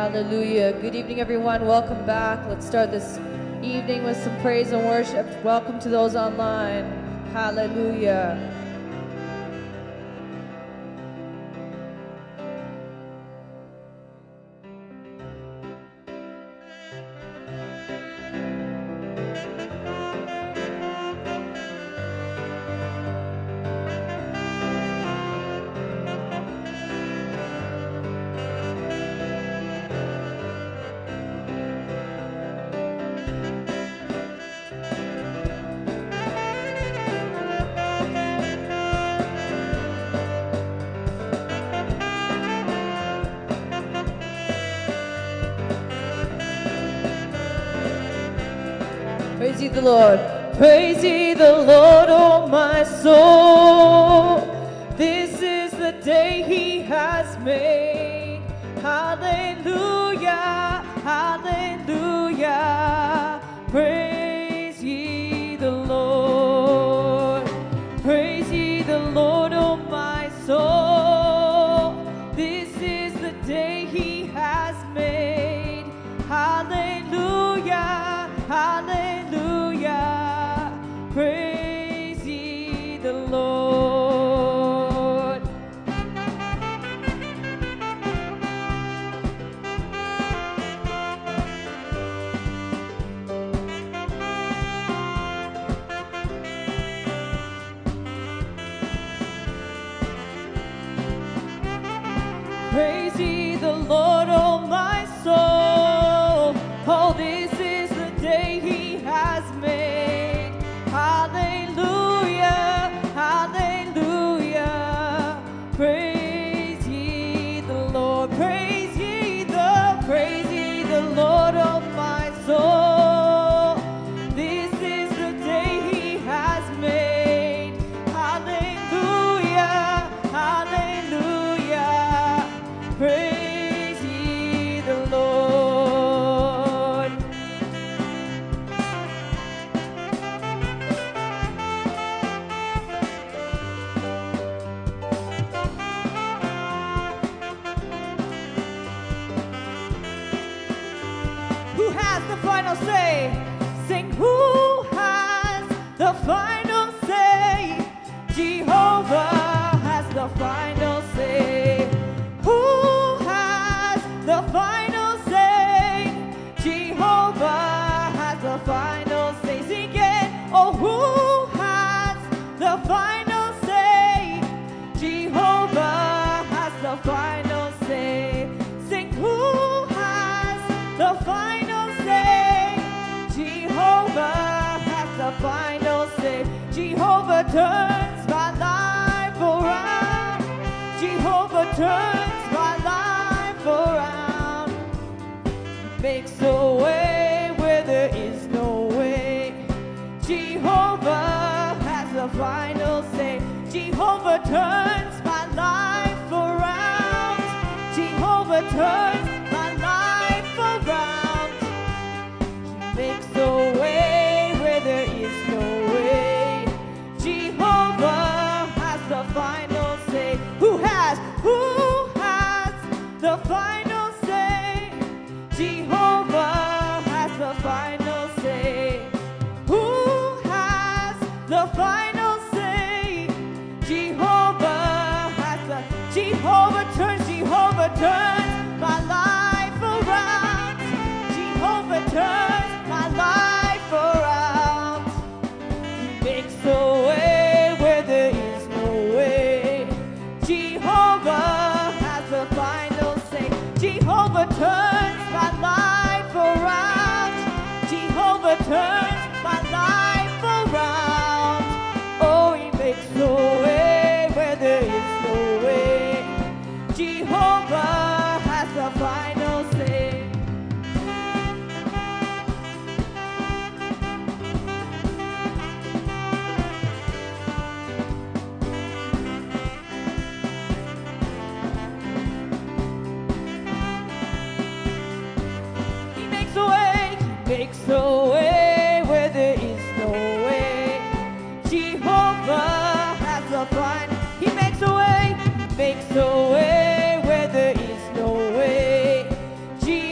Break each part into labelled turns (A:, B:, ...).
A: Hallelujah. Good evening, everyone. Welcome back. Let's start this evening with some praise and worship. Welcome to those online. Hallelujah. Praise ye the Lord. Praise ye the Lord, oh my soul. This is the day he has made. Hallelujah, hallelujah. Praise ye the Lord. Praise ye the Lord, oh my soul. This is the day he has made. Hallelujah, hallelujah. Praise ye the Lord. Praise ye the Lord, oh my soul. Oh, this is the day he has made. Hallelujah, hallelujah. Praise ye the Lord. Praise ye the Lord, oh my soul. This is the day he has made. Hallelujah, hallelujah. Praise ye the Lord. Who has the final say? Sing, who has the final say? Jehovah has the final say. Who has the final say? Jehovah has the final say. Sing it. Oh, who has the final say? Jehovah has the final say. Sing, who has the final say? Jehovah has the final say. Jehovah turns my life around. Jehovah turns my life around. Makes a way where there is no way. Jehovah has the final say. Jehovah turns my life around. Jehovah turns my life around. He makes a way where there is no way. Jehovah has the final say. Who has the final say? Jehovah has the final say. Who has the final say? Jehovah has the. Jehovah turns my life around. Jehovah turns my life around. He makes a way where there is no way. Jehovah has the final say. Jehovah turns my life around. Jehovah turns my life around. Oh, he makes a way where there is no way. Jehovah has the final say. He makes a way where there is no way. Jehovah has the final. He makes a way where there is no way.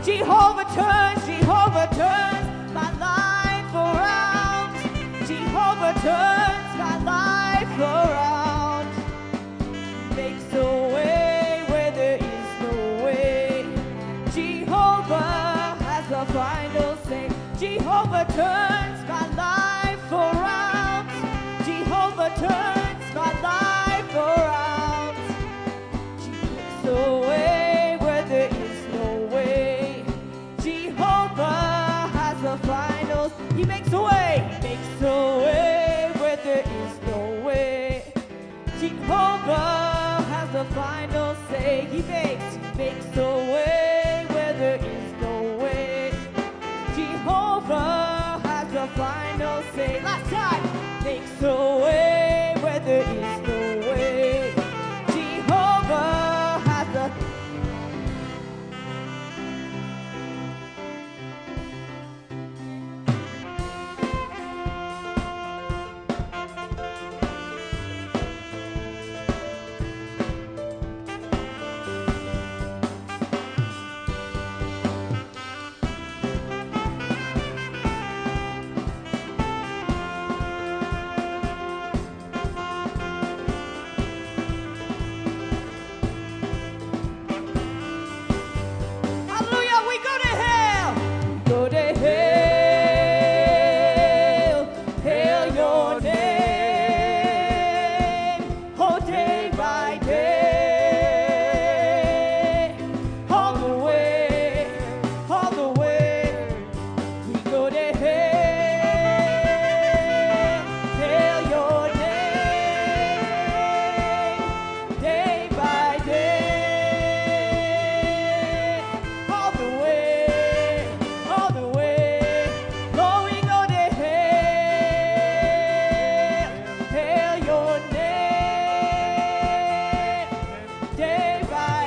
A: Jehovah turns my life around. Jehovah turns my life around. Makes a way where there is no way. Jehovah has the final say. Jehovah turns my life around. Jehovah turns my life around. He makes a way where there is no way. Jehovah has the final. He makes a way. Makes a way where there is no way. Jehovah has the final say. He makes a way where there is no way. Jehovah has the final say. Last time. Makes a way where there is no way. Jehovah has the. Hallelujah, we go to hell. Go to hell. Hail your name. Oh, day by day. All the way. All the way. We go to hell. Hail your name. Day by day. All the way, all the way. Lord, we go to hell. Hail your name. Day by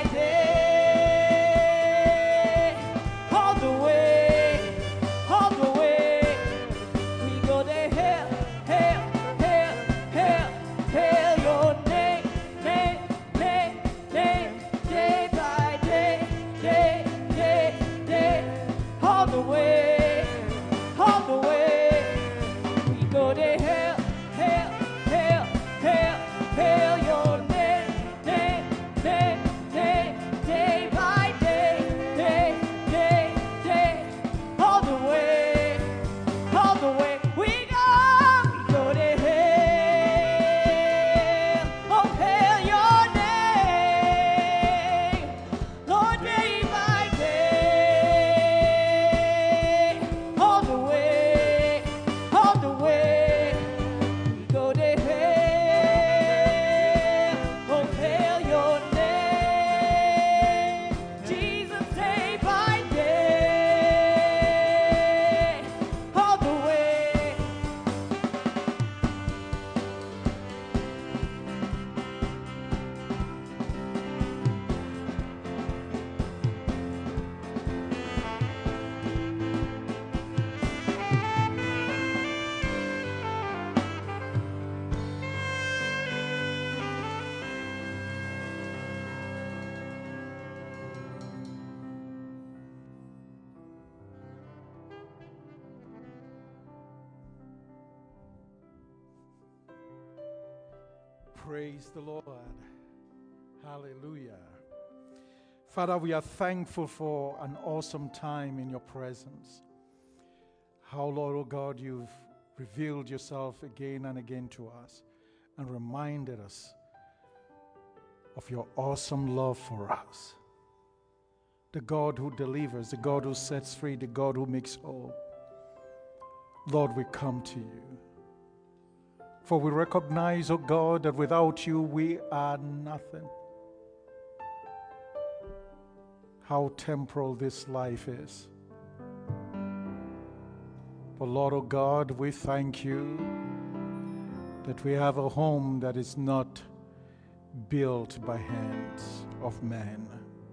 A: day. All the way, all the way. We go to hell, hell, hell, hell, hail your name, name, name, name, day by day, day, day, day, all the way, all the way. We go to hell, hell, hell, hell, hail your name, name, name, name, day by day, day, day, day, all the way. All the way we go to hell. Oh, hail your name, Lord, day by day. All the way, all the way, we go to hell. Oh, hail your name, Jesus, day by day. All the way.
B: Praise the Lord. Hallelujah. Father, we are thankful for an awesome time in your presence. How, Lord, oh God, you've revealed yourself again and again to us and reminded us of your awesome love for us. The God who delivers, the God who sets free, the God who makes whole. Lord, we come to you. For we recognize, oh God, that without you we are nothing. How temporal this life is. But Lord, oh God, we thank you that we have a home that is not built by hands of man.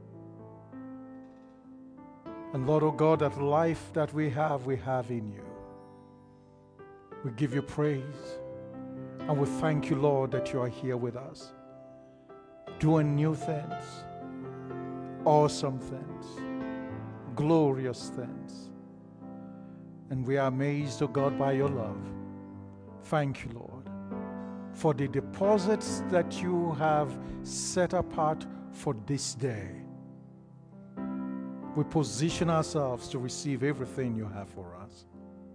B: And Lord, oh God, that life that we have in you. We give you praise. And we thank you, Lord, that you are here with us, doing new things, awesome things, glorious things. And we are amazed, O God, by your love. Thank you, Lord, for the deposits that you have set apart for this day. We position ourselves to receive everything you have for us.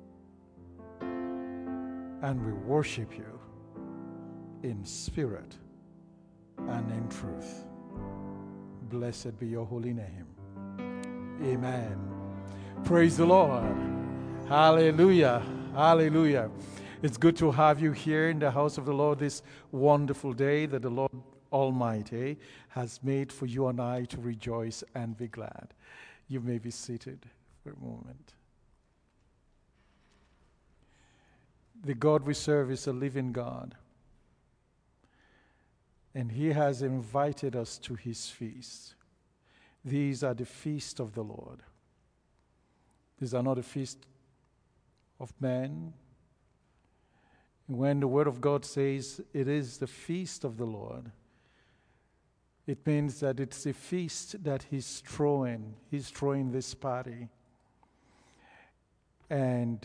B: And we worship you in spirit and in truth. Blessed be your holy name. Amen. Praise the Lord. Hallelujah. Hallelujah. It's good to have you here in the house of the Lord this wonderful day that the Lord Almighty has made for you and I to rejoice and be glad. You may be seated for a moment. The God we serve is a living God, and He has invited us to His feast. These are the feast of the Lord. These are not a feast of man. When the Word of God says it is the feast of the Lord, it means that it's a feast that He's throwing. He's throwing this party. And,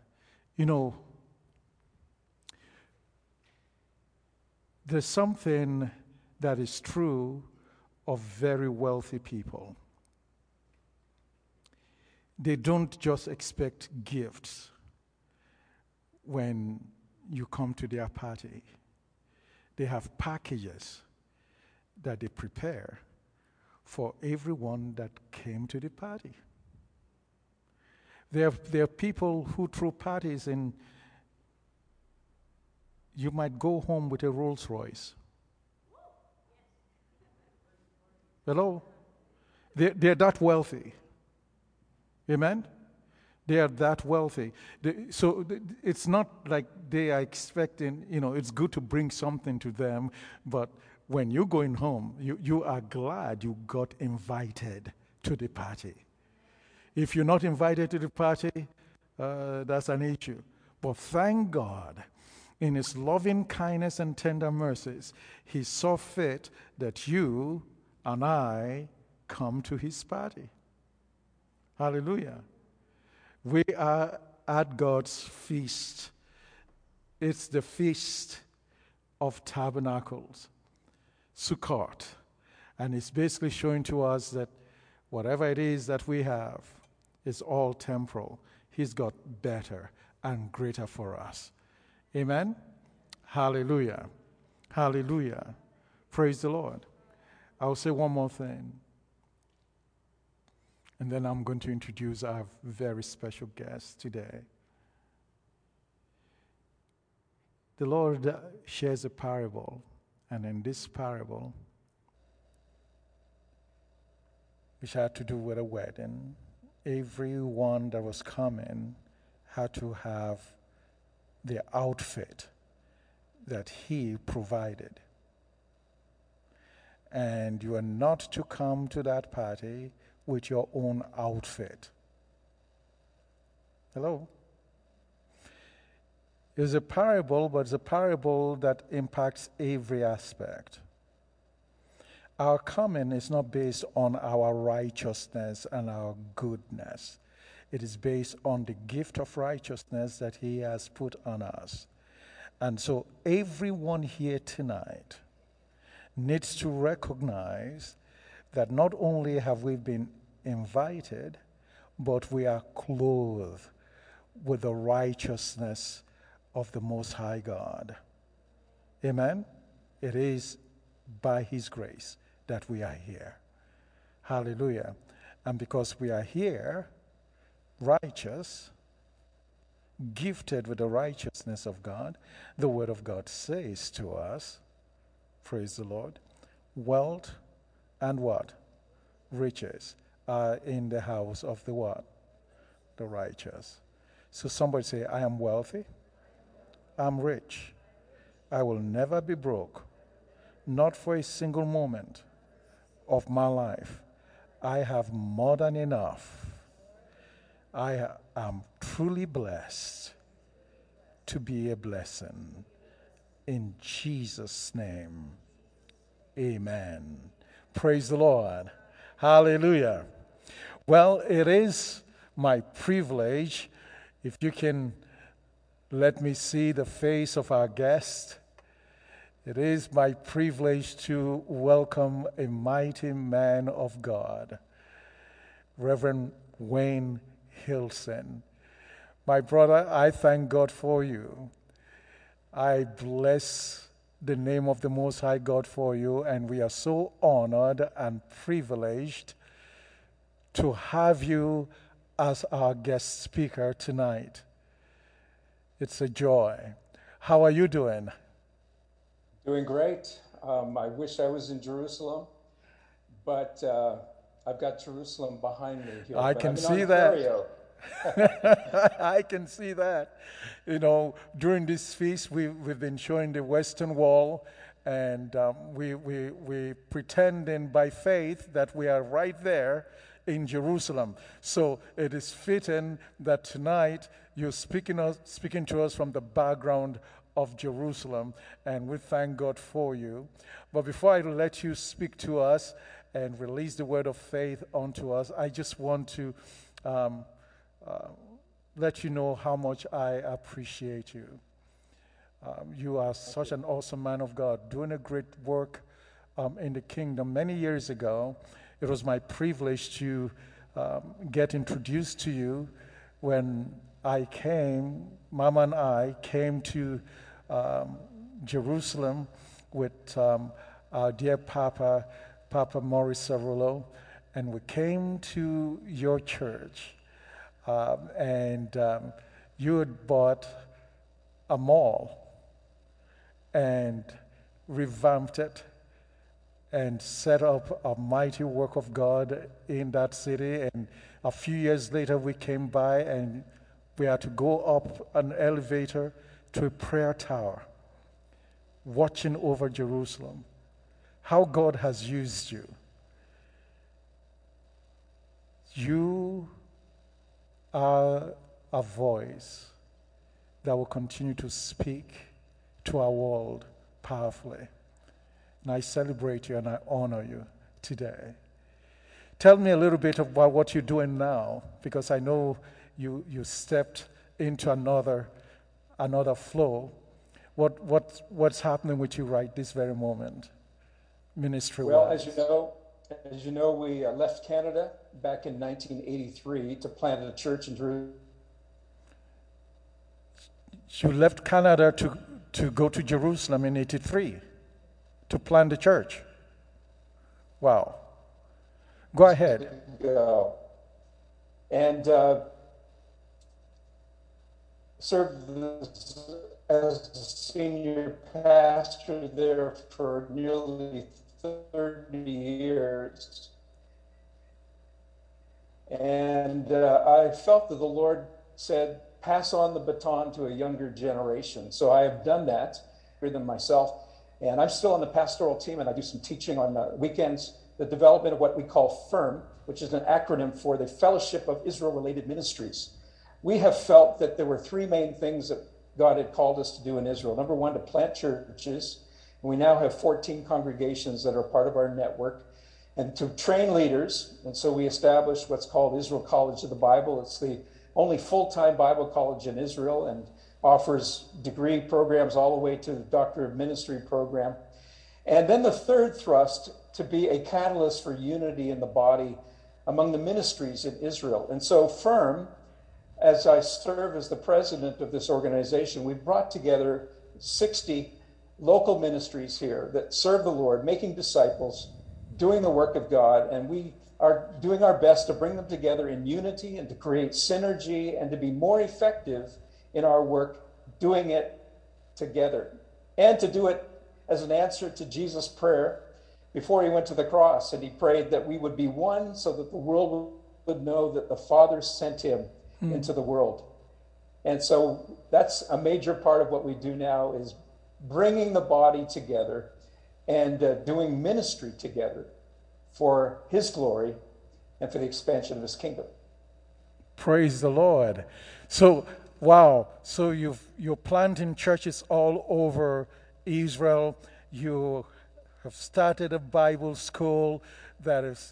B: there's something that is true of very wealthy people. They don't just expect gifts when you come to their party. They have packages that they prepare for everyone that came to the party. There are people who throw parties and you might go home with a Rolls Royce. Hello? They're that wealthy. Amen? They are that wealthy. So it's not like they are expecting, it's good to bring something to them, but when you're going home, you are glad you got invited to the party. If you're not invited to the party, that's an issue. But thank God, in His loving kindness and tender mercies, He saw fit that you and I come to His party. Hallelujah. We are at God's feast. It's the Feast of Tabernacles, Sukkot. And it's basically showing to us that whatever it is that we have is all temporal. He's got better and greater for us. Amen? Hallelujah. Hallelujah. Praise the Lord. I'll say one more thing. And then I'm going to introduce our very special guest today. The Lord shares a parable, and in this parable, which had to do with a wedding, everyone that was coming had to have the outfit that He provided. And you are not to come to that party with your own outfit. Hello? It's a parable, but it's a parable that impacts every aspect. Our coming is not based on our righteousness and our goodness. It is based on the gift of righteousness that He has put on us. And so everyone here tonight needs to recognize that not only have we been invited, but we are clothed with the righteousness of the Most High God. Amen? It is by His grace that we are here. Hallelujah. And because we are here, righteous, gifted with the righteousness of God, the Word of God says to us, praise the Lord, wealth and what? Riches are in the house of the what? The righteous. So somebody say, I am wealthy, I'm rich, I will never be broke, not for a single moment of my life. I have more than enough. I am truly blessed to be a blessing. In Jesus' name, amen. Praise the Lord. Hallelujah. Well, it is my privilege, if you can let me see the face of our guest. It is my privilege to welcome a mighty man of God, Reverend Wayne Hilson. My brother, I thank God for you. I bless the name of the Most High God for you, and we are so honored and privileged to have you as our guest speaker tonight. It's a joy. How are you doing?
C: Doing great. I wish I was in Jerusalem, but I've got Jerusalem behind me here.
B: I can see that. I can see that. You know, during this feast, we've been showing the Western Wall, and we pretending by faith that we are right there in Jerusalem. So it is fitting that tonight you're speaking to us from the background of Jerusalem, and we thank God for you. But before I let you speak to us and release the word of faith onto us, I just want to let you know how much I appreciate you. You are such an awesome man of God, doing a great work in the kingdom. Many years ago, it was my privilege to get introduced to you when Mama and I came to Jerusalem with our dear Papa Maurice Cerullo, and we came to your church, and you had bought a mall and revamped it and set up a mighty work of God in that city. And a few years later, we came by and we had to go up an elevator to a prayer tower, watching over Jerusalem. How God has used you. You are a voice that will continue to speak to our world powerfully. And I celebrate you and I honor you today. Tell me a little bit about what you're doing now, because I know you stepped into another flow. What's happening with you right this very moment, ministry-wise?
C: Well, as you know, we left Canada back in 1983 to plant a church in Jerusalem.
B: You left Canada to go to Jerusalem in 83 to plant the church. Wow. Go ahead.
C: And served as a senior pastor there for nearly 30 years. And I felt that the Lord said, pass on the baton to a younger generation. So I have done that, bigger than myself. And I'm still on the pastoral team, and I do some teaching on weekends, the development of what we call FIRM, which is an acronym for the Fellowship of Israel-Related Ministries. We have felt that there were three main things that God had called us to do in Israel. Number one, to plant churches. And we now have 14 congregations that are part of our network. And to train leaders. And so we established what's called Israel College of the Bible. It's the only full-time Bible college in Israel and offers degree programs all the way to the Doctor of Ministry program. And then the third thrust, to be a catalyst for unity in the body among the ministries in Israel. And so FIRM, as I serve as the president of this organization, we've brought together 60 local ministries here that serve the Lord, making disciples, doing the work of God, and we are doing our best to bring them together in unity and to create synergy and to be more effective in our work, doing it together, and to do it as an answer to Jesus' prayer before he went to the cross. And he prayed that we would be one so that the world would know that the Father sent him into the world. And so that's a major part of what we do now, is bringing the body together and doing ministry together for his glory and for the expansion of his kingdom.
B: Praise the Lord. So, wow. So you're planting churches all over Israel. You have started a Bible school that is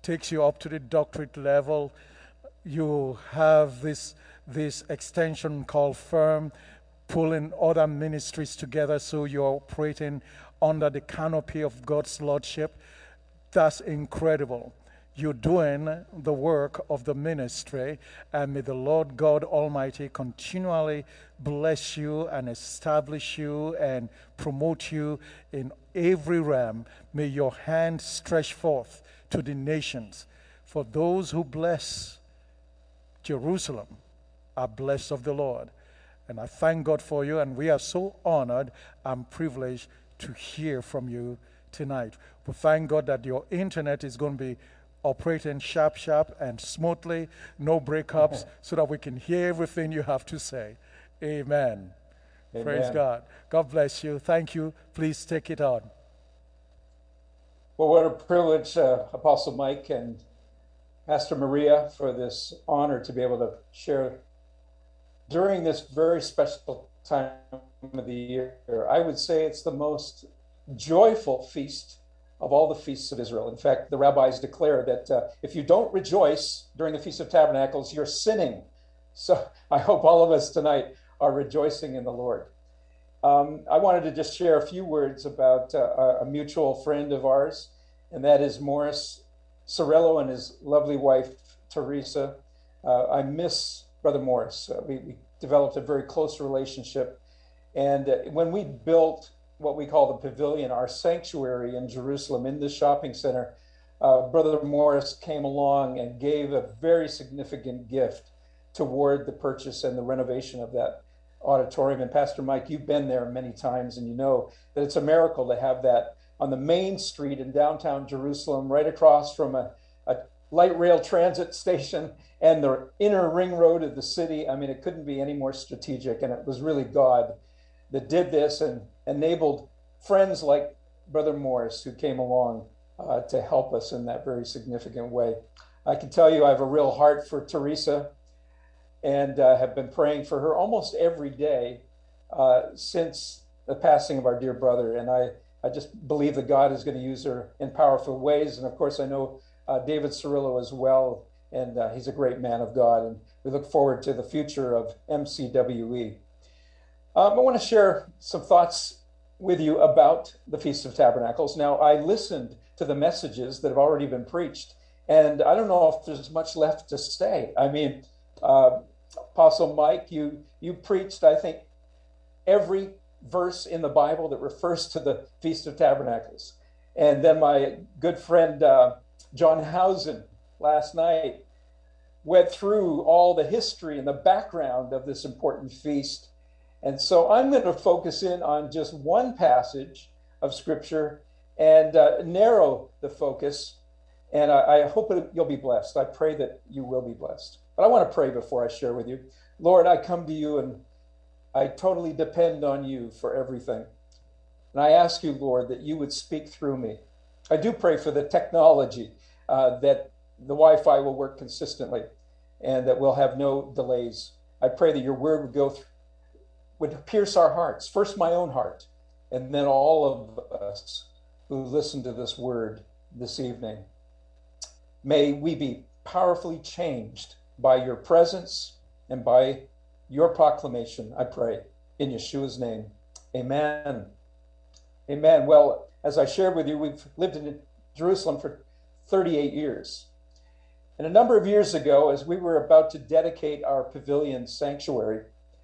B: takes you up to the doctorate level. You have this extension called Firm, pulling other ministries together, so you're operating under the canopy of God's Lordship. That's incredible. You're doing the work of the ministry, and may the Lord God Almighty continually bless you and establish you and promote you in every realm. May your hand stretch forth to the nations. For those who bless Jerusalem are blessed of the Lord. And I thank God for you, and we are so honored and privileged to hear from you tonight. We thank God that your internet is going to be operating sharp and smoothly, no breakups, so that we can hear everything you have to say. Amen. Praise God. God bless you. Thank you. Please take it on.
C: Well, what a privilege, Apostle Mike and Pastor Maria, for this honor to be able to share during this very special time of the year. I would say it's the most joyful feast of all the feasts of Israel. In fact, the rabbis declare that if you don't rejoice during the Feast of Tabernacles, you're sinning. So I hope all of us tonight are rejoicing in the Lord. I wanted to just share a few words about a mutual friend of ours, and that is Morris Sorello and his lovely wife, Teresa. I miss Brother Morris. We developed a very close relationship. And when we built what we call the pavilion, our sanctuary in Jerusalem, in the shopping center, Brother Morris came along and gave a very significant gift toward the purchase and the renovation of that auditorium. And Pastor Mike, you've been there many times, and you know that it's a miracle to have that on the main street in downtown Jerusalem, right across from a light rail transit station and the inner ring road of the city. I mean, it couldn't be any more strategic, and it was really God that did this and enabled friends like Brother Morris who came along to help us in that very significant way. I can tell you I have a real heart for Teresa, and have been praying for her almost every day since the passing of our dear brother. And I just believe that God is going to use her in powerful ways. And of course, I know David Cirillo as well, and he's a great man of God. And we look forward to the future of MCWE. I want to share some thoughts with you about the Feast of Tabernacles. Now, I listened to the messages that have already been preached, and I don't know if there's much left to say. I mean, Apostle Mike, you preached, I think, every verse in the Bible that refers to the Feast of Tabernacles. And then my good friend John Housen last night went through all the history and the background of this important feast. And so I'm going to focus in on just one passage of Scripture and narrow the focus. And I hope you'll be blessed. I pray that you will be blessed. But I want to pray before I share with you. Lord, I come to you and I totally depend on you for everything. And I ask you, Lord, that you would speak through me. I do pray for the technology, that the Wi-Fi will work consistently and that we'll have no delays. I pray that your word would pierce our hearts, first my own heart, and then all of us who listen to this word this evening. May we be powerfully changed by your presence and by your proclamation, I pray, in Yeshua's name. Amen. Amen. Well, as I shared with you, we've lived in Jerusalem for 38 years. And a number of years ago, as we were about to dedicate our pavilion sanctuary,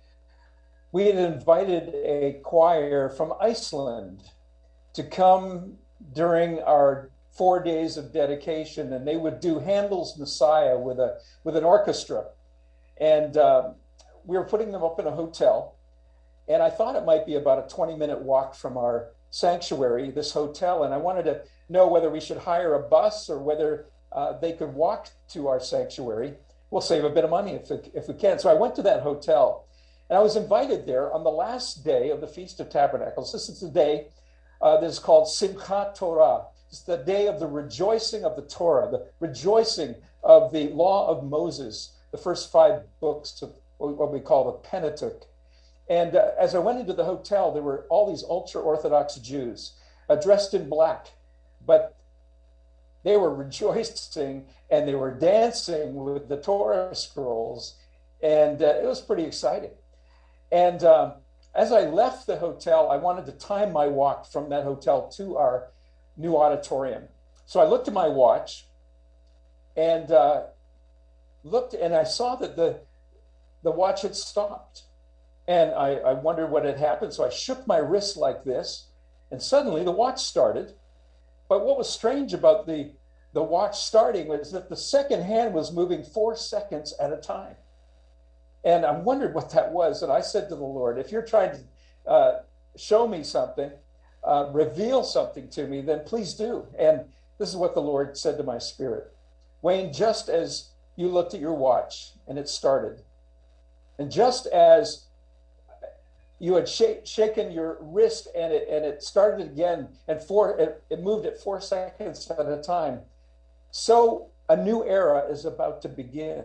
C: we had invited a choir from Iceland to come during our 4 days of dedication, and they would do Handel's Messiah with an orchestra. And we were putting them up in a hotel, and I thought it might be about a 20-minute walk from our sanctuary, this hotel, and I wanted to know whether we should hire a bus or whether they could walk to our sanctuary. We'll save a bit of money if we can. So I went to that hotel, and I was invited there on the last day of the Feast of Tabernacles. This is the day that is called Simchat Torah. It's the day of the rejoicing of the Torah, the rejoicing of the law of Moses, the first 5 books of what we call the Pentateuch. And as I went into the hotel, there were all these ultra-Orthodox Jews dressed in black. But they were rejoicing and they were dancing with the Torah scrolls. And it was pretty exciting. And as I left the hotel, I wanted to time my walk from that hotel to our new auditorium. So I looked at my watch and looked, and I saw that the watch had stopped. And I wondered what had happened. So I shook my wrist like this, and suddenly the watch started. But what was strange about the watch starting was that the second hand was moving 4 seconds at a time. And I wondered what that was. And I said to the Lord, if you're trying to show me something, reveal something to me, then please do. And this is what the Lord said to my spirit. Wayne, just as you looked at your watch and it started, and just as you had shaken your wrist and it started again, and it moved at 4 seconds at a time, so a new era is about to begin.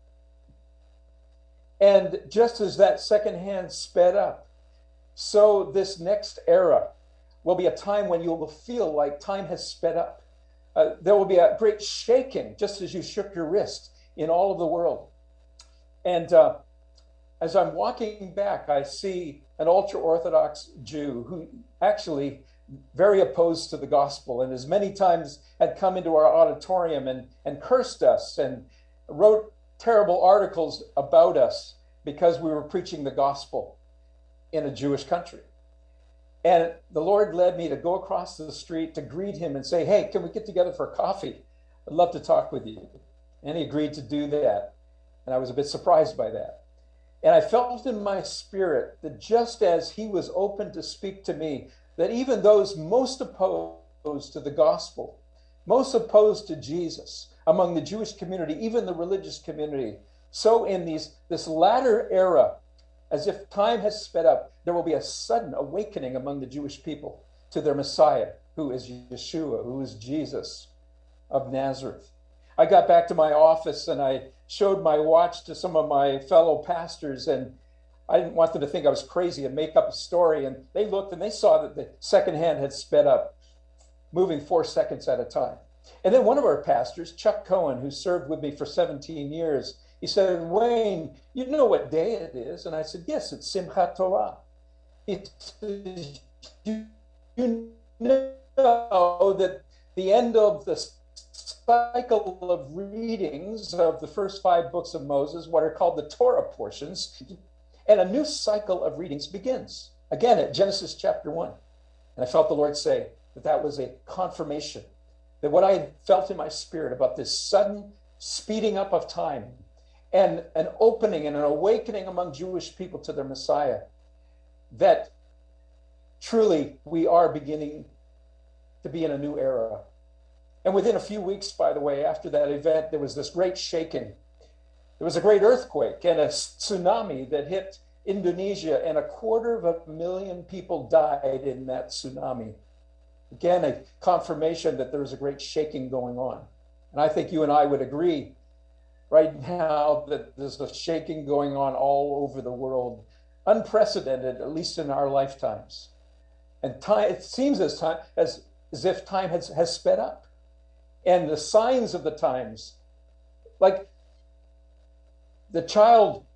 C: And just as that second hand sped up, so this next era will be a time when you will feel like time has sped up. There will be a great shaking, just as you shook your wrist, in all of the world. And as I'm walking back, I see an ultra-Orthodox Jew who actually very opposed to the gospel, and as many times had come into our auditorium and cursed us and wrote terrible articles about us because we were preaching the gospel in a Jewish country. And the Lord led me to go across the street to greet him and say, hey, can we get together for coffee? I'd love to talk with you. And he agreed to do that. And I was a bit surprised by that. And I felt in my spirit that just as he was open to speak to me, that even those most opposed to the gospel, most opposed to Jesus among the Jewish community, even the religious community, so in this latter era, as if time has sped up, there will be a sudden awakening among the Jewish people to their Messiah, who is Yeshua, who is Jesus of Nazareth. I got back to my office and I showed my watch to some of my fellow pastors, and I didn't want them to think I was crazy and make up a story. And they looked and they saw that the second hand had sped up, moving 4 seconds at a time. And then one of our pastors, Chuck Cohen, who served with me for 17 years, he said, Wayne, you know what day it is? And I said, yes, it's Simchat Torah. He said, you know that the end of the cycle of readings of the first 5 books of Moses, what are called the Torah portions, and a new cycle of readings begins, again at Genesis chapter 1. And I felt the Lord say that was a confirmation, that what I had felt in my spirit about this sudden speeding up of time and an opening and an awakening among Jewish people to their Messiah, that truly we are beginning to be in a new era. And within a few weeks, by the way, after that event, there was this great shaking. There was a great earthquake and a tsunami that hit Indonesia, and 250,000 people died in that tsunami. Again, a confirmation that there was a great shaking going on. And I think you and I would agree right now that there's a shaking going on all over the world, unprecedented, at least in our lifetimes. And time, it seems as if time has sped up. And the signs of the times, like the child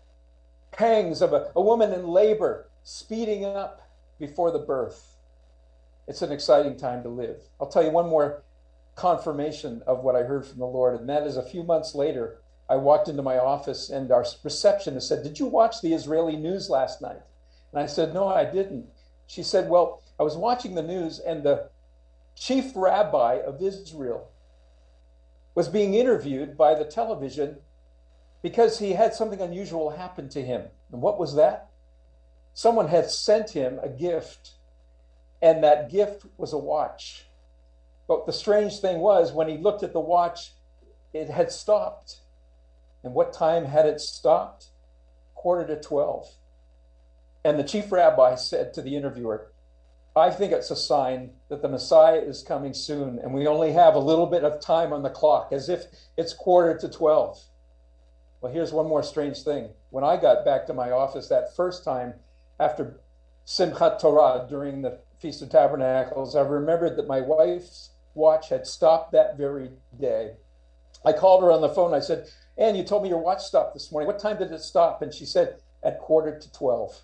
C: pangs of a woman in labor speeding up before the birth. It's an exciting time to live. I'll tell you one more confirmation of what I heard from the Lord, and that is a few months later, I walked into my office and our receptionist said, did you watch the Israeli news last night? And I said, no, I didn't. She said, well, I was watching the news and the chief rabbi of Israel was being interviewed by the television because he had something unusual happen to him. And what was that? Someone had sent him a gift, and that gift was a watch. But the strange thing was, when he looked at the watch, it had stopped. And what time had it stopped? 11:45. And the chief rabbi said to the interviewer, I think it's a sign that the Messiah is coming soon, and we only have a little bit of time on the clock, as if it's 11:45. Well, here's one more strange thing. When I got back to my office that first time after Simchat Torah during the Feast of Tabernacles, I remembered that my wife's watch had stopped that very day. I called her on the phone. I said, Ann, you told me your watch stopped this morning. What time did it stop? And she said, at 11:45.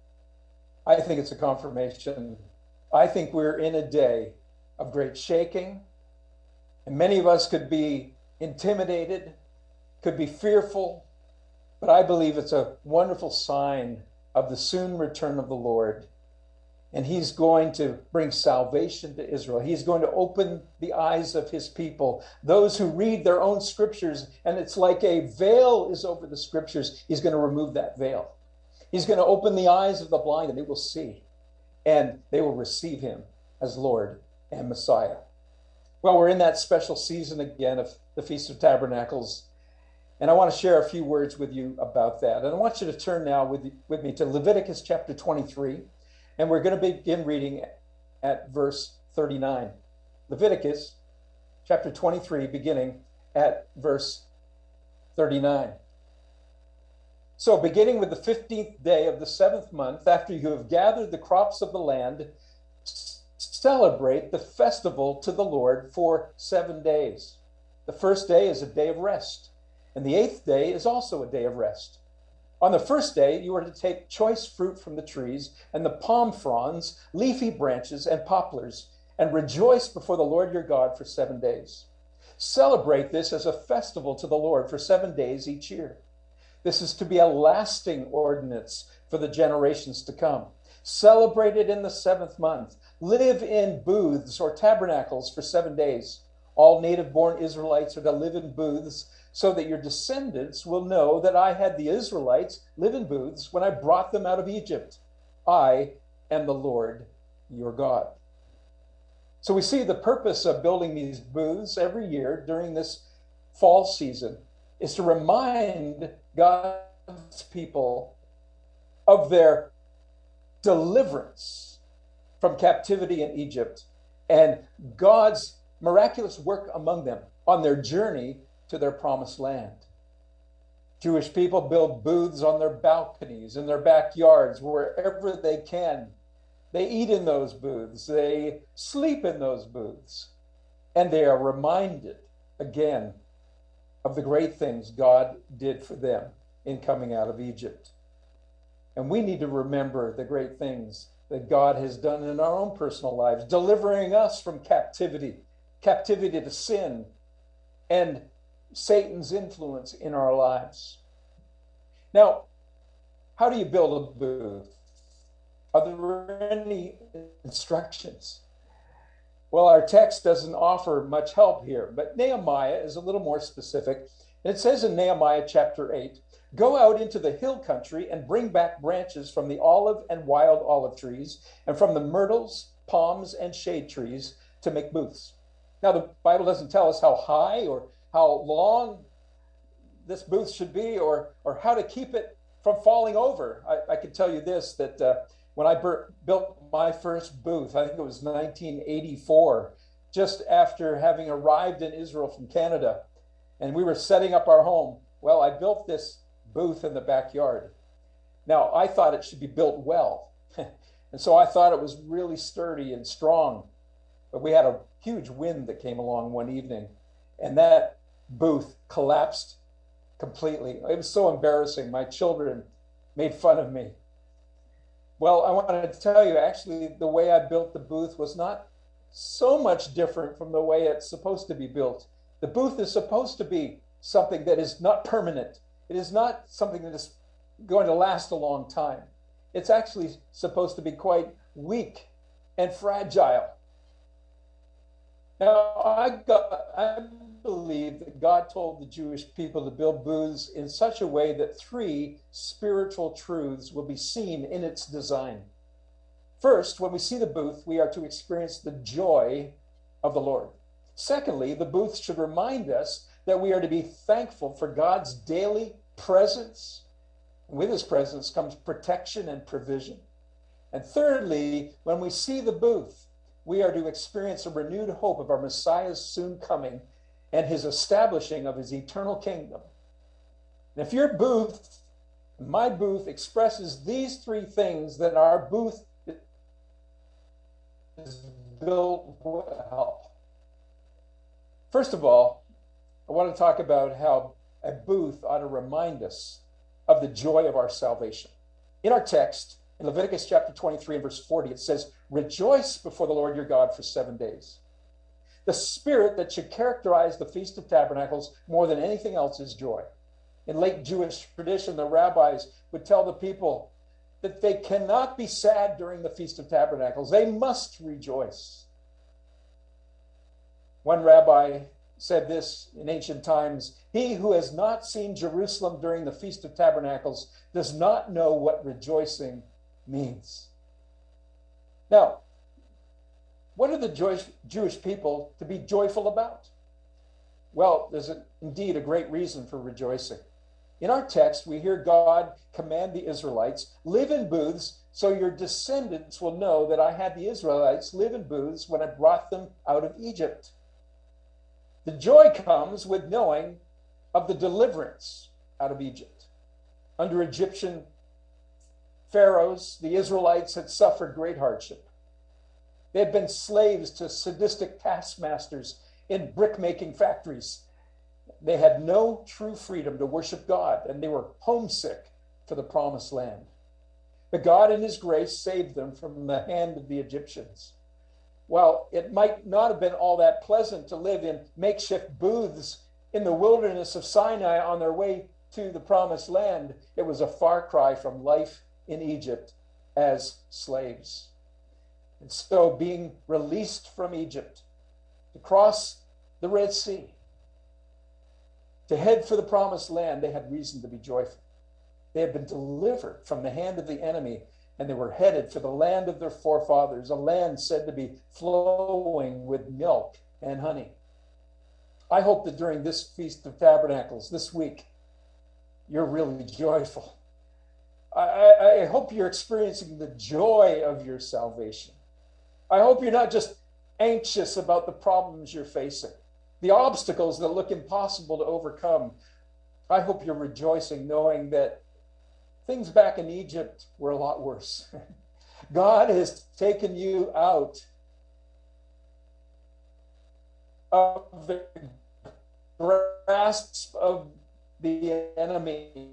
C: I think it's a confirmation. I think we're in a day of great shaking. And many of us could be intimidated, could be fearful, but I believe it's a wonderful sign of the soon return of the Lord. And he's going to bring salvation to Israel. He's going to open the eyes of his people, those who read their own scriptures, and it's like a veil is over the scriptures. He's going to remove that veil. He's going to open the eyes of the blind, and they will see, and they will receive him as Lord and Messiah. Well, we're in that special season again of the Feast of Tabernacles, and I want to share a few words with you about that. And I want you to turn now with me to Leviticus chapter 23, and we're going to begin reading at verse 39. Leviticus chapter 23, beginning at verse 39. So, beginning with the 15th day of the 7th month, after you have gathered the crops of the land, celebrate the festival to the Lord for 7 days. The first day is a day of rest, and the 8th day is also a day of rest. On the first day, you are to take choice fruit from the trees and the palm fronds, leafy branches, and poplars, and rejoice before the Lord your God for 7 days. Celebrate this as a festival to the Lord for 7 days each year. This is to be a lasting ordinance for the generations to come. Celebrate it in the 7th month. Live in booths or tabernacles for 7 days. All native-born Israelites are to live in booths so that your descendants will know that I had the Israelites live in booths when I brought them out of Egypt. I am the Lord your God. So we see the purpose of building these booths every year during this fall season is to remind God's people of their deliverance from captivity in Egypt and God's miraculous work among them on their journey to their promised land. Jewish people build booths on their balconies, in their backyards, wherever they can. They eat in those booths, they sleep in those booths, and they are reminded again of the great things God did for them in coming out of Egypt. And we need to remember the great things that God has done in our own personal lives, delivering us from captivity to sin and Satan's influence in our lives. Now, how do you build a booth? Are there any instructions? Well, our text doesn't offer much help here, but Nehemiah is a little more specific. It says in Nehemiah chapter 8, go out into the hill country and bring back branches from the olive and wild olive trees and from the myrtles, palms, and shade trees to make booths. Now, the Bible doesn't tell us how high or how long this booth should be or how to keep it from falling over. I can tell you this, that when I built my first booth, I think it was 1984, just after having arrived in Israel from Canada, and we were setting up our home. Well, I built this booth in the backyard. Now, I thought it should be built well, and so I thought it was really sturdy and strong. But we had a huge wind that came along one evening, and that booth collapsed completely. It was so embarrassing. My children made fun of me. Well, I wanted to tell you, actually, the way I built the booth was not so much different from the way it's supposed to be built. The booth is supposed to be something that is not permanent. It is not something that is going to last a long time. It's actually supposed to be quite weak and fragile. Now, I believe that God told the Jewish people to build booths in such a way that 3 spiritual truths will be seen in its design. First, when we see the booth, we are to experience the joy of the Lord. Secondly, the booth should remind us that we are to be thankful for God's daily presence. With his presence comes protection and provision. And thirdly, when we see the booth, we are to experience a renewed hope of our Messiah's soon coming and his establishing of his eternal kingdom. And if your booth, my booth, expresses these 3 things, then our booth is built well. First of all, I want to talk about how a booth ought to remind us of the joy of our salvation. In our text, in Leviticus chapter 23 and verse 40, it says, "Rejoice before the Lord your God for 7 days." The spirit that should characterize the Feast of Tabernacles more than anything else is joy. In late Jewish tradition, the rabbis would tell the people that they cannot be sad during the Feast of Tabernacles. They must rejoice. One rabbi said this in ancient times: "He who has not seen Jerusalem during the Feast of Tabernacles does not know what rejoicing means." Now, what are the Jewish people to be joyful about? Well, there's indeed a great reason for rejoicing. In our text, we hear God command the Israelites, "Live in booths, so your descendants will know that I had the Israelites live in booths when I brought them out of Egypt." The joy comes with knowing of the deliverance out of Egypt. Under Egyptian pharaohs, the Israelites had suffered great hardship. They had been slaves to sadistic taskmasters in brick-making factories. They had no true freedom to worship God, and they were homesick for the promised land. But God in his grace saved them from the hand of the Egyptians. While it might not have been all that pleasant to live in makeshift booths in the wilderness of Sinai on their way to the promised land, it was a far cry from life in Egypt as slaves. And so, being released from Egypt to cross the Red Sea, to head for the promised land, they had reason to be joyful. They had been delivered from the hand of the enemy, and they were headed for the land of their forefathers, a land said to be flowing with milk and honey. I hope that during this Feast of Tabernacles this week, you're really joyful. I hope you're experiencing the joy of your salvation. I hope you're not just anxious about the problems you're facing, the obstacles that look impossible to overcome. I hope you're rejoicing knowing that things back in Egypt were a lot worse. God has taken you out of the grasp of the enemy.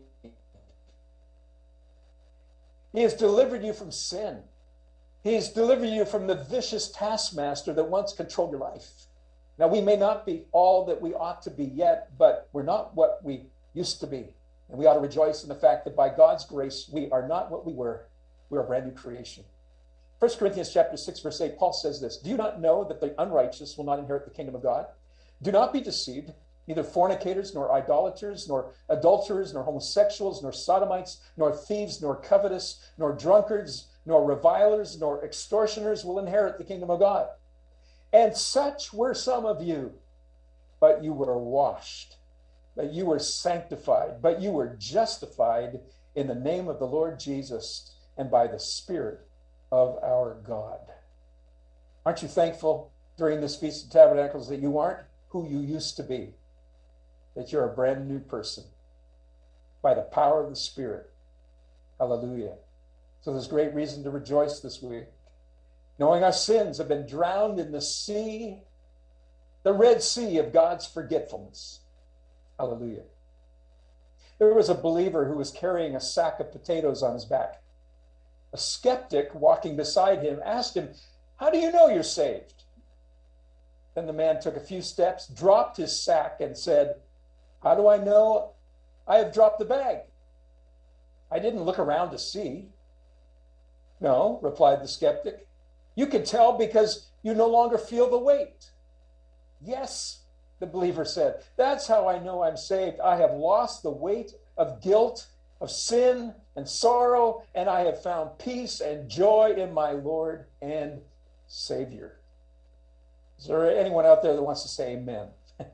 C: He has delivered you from sin. He's delivered you from the vicious taskmaster that once controlled your life. Now, we may not be all that we ought to be yet, but we're not what we used to be. And we ought to rejoice in the fact that by God's grace, we are not what we were. We're a brand new creation. 1 Corinthians chapter 6, verse 8, Paul says this: "Do you not know that the unrighteous will not inherit the kingdom of God? Do not be deceived. Neither fornicators, nor idolaters, nor adulterers, nor homosexuals, nor sodomites, nor thieves, nor covetous, nor drunkards, nor revilers, nor extortioners will inherit the kingdom of God. And such were some of you, but you were washed, but you were sanctified, but you were justified in the name of the Lord Jesus and by the Spirit of our God." Aren't you thankful during this Feast of Tabernacles that you aren't who you used to be, that you're a brand new person by the power of the Spirit? Hallelujah. So there's great reason to rejoice this week, knowing our sins have been drowned in the sea, the Red Sea of God's forgetfulness. Hallelujah. There was a believer who was carrying a sack of potatoes on his back. A skeptic walking beside him asked him, "How do you know you're saved?" Then the man took a few steps, dropped his sack, and said, "How do I know I have dropped the bag? I didn't look around to see." "No," replied the skeptic, "you can tell because you no longer feel the weight." "Yes," the believer said, "that's how I know I'm saved. I have lost the weight of guilt, of sin and sorrow, and I have found peace and joy in my Lord and Savior." Is there anyone out there that wants to say amen?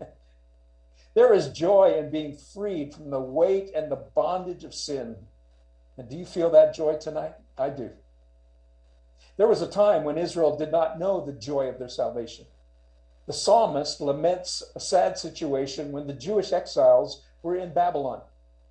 C: There is joy in being freed from the weight and the bondage of sin. And do you feel that joy tonight? I do. There was a time when Israel did not know the joy of their salvation. The psalmist laments a sad situation when the Jewish exiles were in Babylon.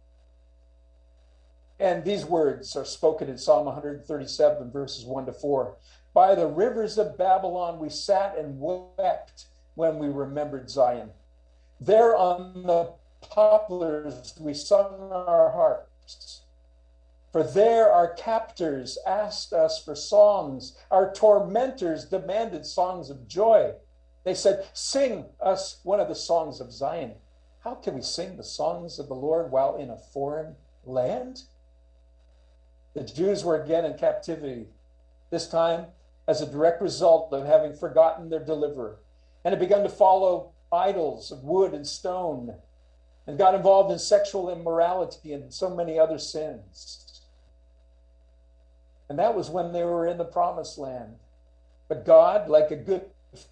C: And these words are spoken in Psalm 137, verses 1 to 4. "By the rivers of Babylon we sat and wept when we remembered Zion. There on the poplars we sung our harps. For there our captors asked us for songs. Our tormentors demanded songs of joy. They said, sing us one of the songs of Zion. How can we sing the songs of the Lord while in a foreign land? The Jews were again in captivity, this time as a direct result of having forgotten their deliverer, and had begun to follow idols of wood and stone, and got involved in sexual immorality and so many other sins. And that was when they were in the promised land. But God, like a good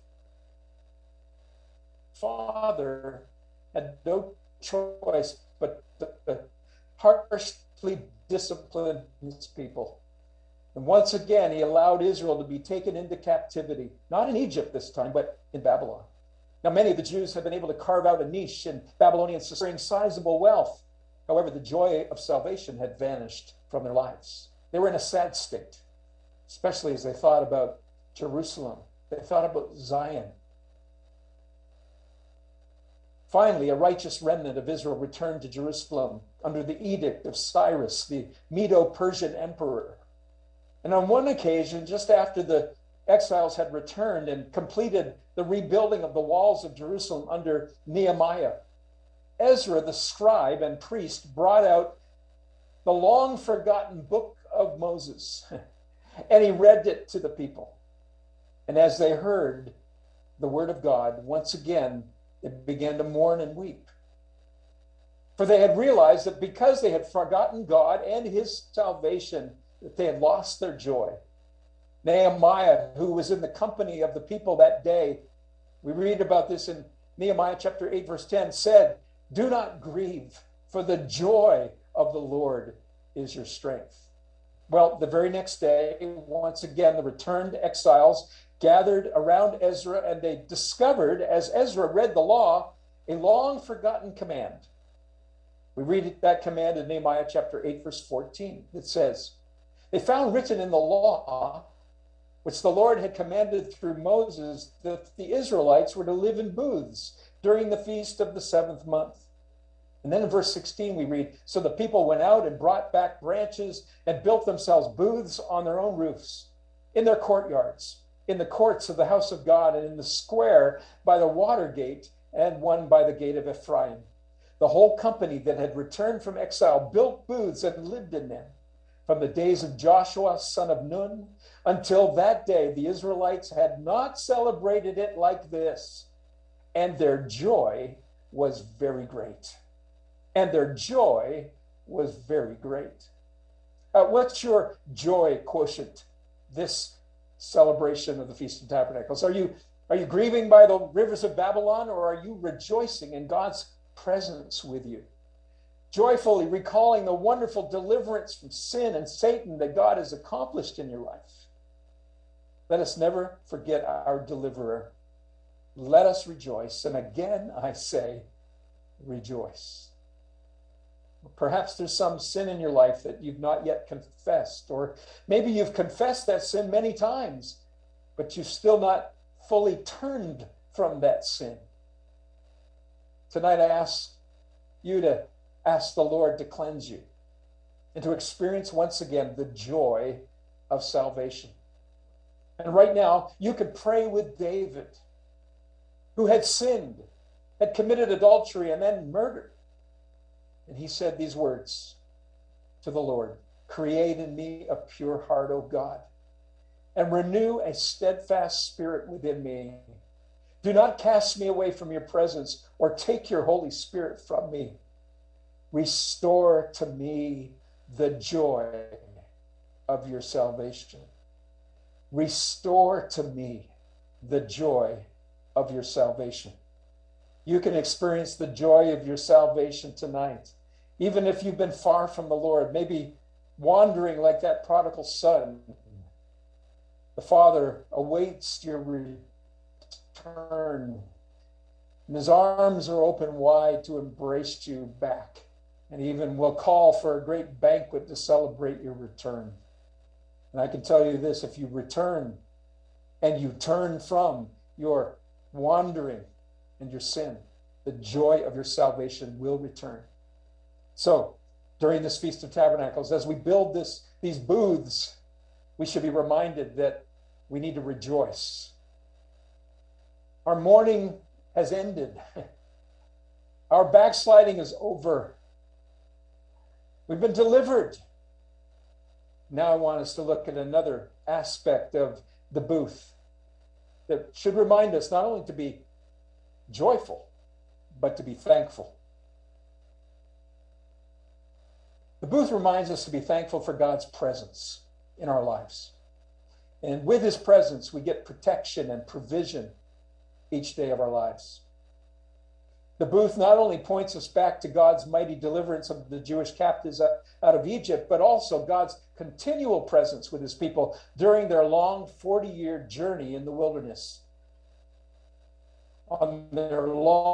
C: father, had no choice but to harshly discipline his people. And once again, he allowed Israel to be taken into captivity, not in Egypt this time, but in Babylon. Now, many of the Jews have been able to carve out a niche in Babylonian society, sizable wealth. However, the joy of salvation had vanished from their lives. They were in a sad state, especially as they thought about Jerusalem. They thought about Zion. Finally, a righteous remnant of Israel returned to Jerusalem under the edict of Cyrus, the Medo-Persian emperor. And on one occasion, just after the exiles had returned and completed the rebuilding of the walls of Jerusalem under Nehemiah, Ezra, the scribe and priest, brought out the long-forgotten book of Moses, and he read it to the people. And as they heard the word of God, once again, they began to mourn and weep. For they had realized that because they had forgotten God and his salvation, that they had lost their joy. Nehemiah, who was in the company of the people that day, we read about this in Nehemiah chapter 8, verse 10, said, "Do not grieve, for the joy of the Lord is your strength." Well, the very next day, once again, the returned exiles gathered around Ezra, and they discovered, as Ezra read the law, a long-forgotten command. We read that command in Nehemiah chapter 8, verse 14. It says, "They found written in the law, which the Lord had commanded through Moses, that the Israelites were to live in booths during the feast of the 7th month." And then in verse 16 we read, "So the people went out and brought back branches and built themselves booths on their own roofs, in their courtyards, in the courts of the house of God, and in the square by the water gate, and one by the gate of Ephraim. The whole company that had returned from exile built booths and lived in them. From the days of Joshua, son of Nun, until that day, the Israelites had not celebrated it like this, and their joy was very great." And their joy was very great. What's your joy quotient this celebration of the Feast of Tabernacles? Are you grieving by the rivers of Babylon, or are you rejoicing in God's presence with you? Joyfully recalling the wonderful deliverance from sin and Satan that God has accomplished in your life. Let us never forget our deliverer. Let us rejoice. And again, I say, rejoice. Perhaps there's some sin in your life that you've not yet confessed, or maybe you've confessed that sin many times, but you've still not fully turned from that sin. Tonight, I ask you to ask the Lord to cleanse you and to experience once again the joy of salvation. And right now, you could pray with David, who had sinned, had committed adultery, and then murdered. And he said these words to the Lord, "Create in me a pure heart, O God, and renew a steadfast spirit within me. Do not cast me away from your presence or take your Holy Spirit from me. Restore to me the joy of your salvation." Restore to me the joy of your salvation. You can experience the joy of your salvation tonight, even if you've been far from the Lord, maybe wandering like that prodigal son. The Father awaits your return, and his arms are open wide to embrace you back, and even will call for a great banquet to celebrate your return. And I can tell you this, if you return and you turn from your wandering in your sin, the joy of your salvation will return. So, during this Feast of Tabernacles, as we build these booths, we should be reminded that we need to rejoice. Our mourning has ended. Our backsliding is over. We've been delivered. Now I want us to look at another aspect of the booth that should remind us not only to be joyful, but to be thankful. The booth reminds us to be thankful for God's presence in our lives. And with his presence, we get protection and provision each day of our lives. The booth not only points us back to God's mighty deliverance of the Jewish captives out of Egypt, but also God's continual presence with his people during their long 40-year journey in the wilderness. On their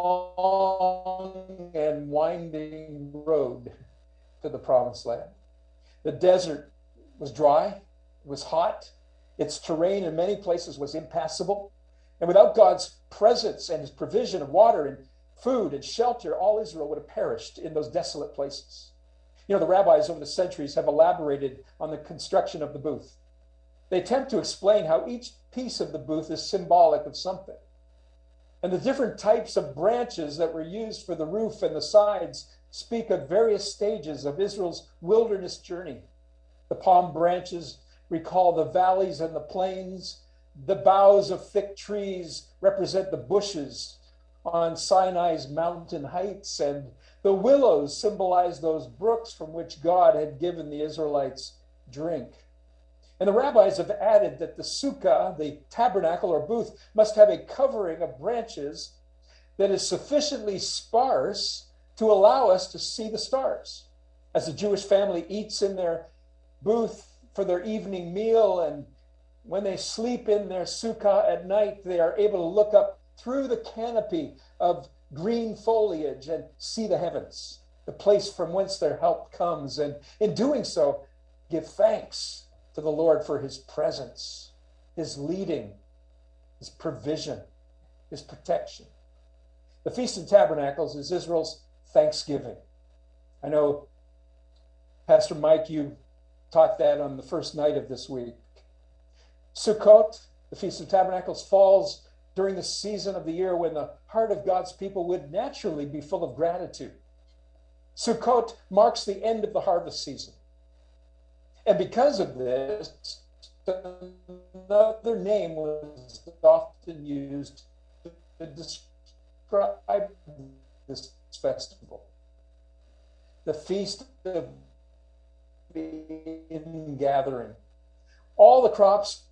C: long and winding road to the promised land. The desert was dry, it was hot, its terrain in many places was impassable, and without God's presence and his provision of water and food and shelter, all Israel would have perished in those desolate places. You know, the rabbis over the centuries have elaborated on the construction of the booth. They attempt to explain how each piece of the booth is symbolic of something. And the different types of branches that were used for the roof and the sides speak of various stages of Israel's wilderness journey. The palm branches recall the valleys and the plains. The boughs of thick trees represent the bushes on Sinai's mountain heights, and the willows symbolize those brooks from which God had given the Israelites drink. And the rabbis have added that the sukkah, the tabernacle or booth, must have a covering of branches that is sufficiently sparse to allow us to see the stars. As the Jewish family eats in their booth for their evening meal, and when they sleep in their sukkah at night, they are able to look up through the canopy of green foliage and see the heavens, the place from whence their help comes, and in doing so, give thanks to the Lord for his presence, his leading, his provision, his protection. The Feast of Tabernacles is Israel's Thanksgiving. I know, Pastor Mike, you taught that on the first night of this week. Sukkot, the Feast of Tabernacles, falls during the season of the year when the heart of God's people would naturally be full of gratitude. Sukkot marks the end of the harvest season. And because of this, another name was often used to describe this festival. The Feast of Ingathering. All the crops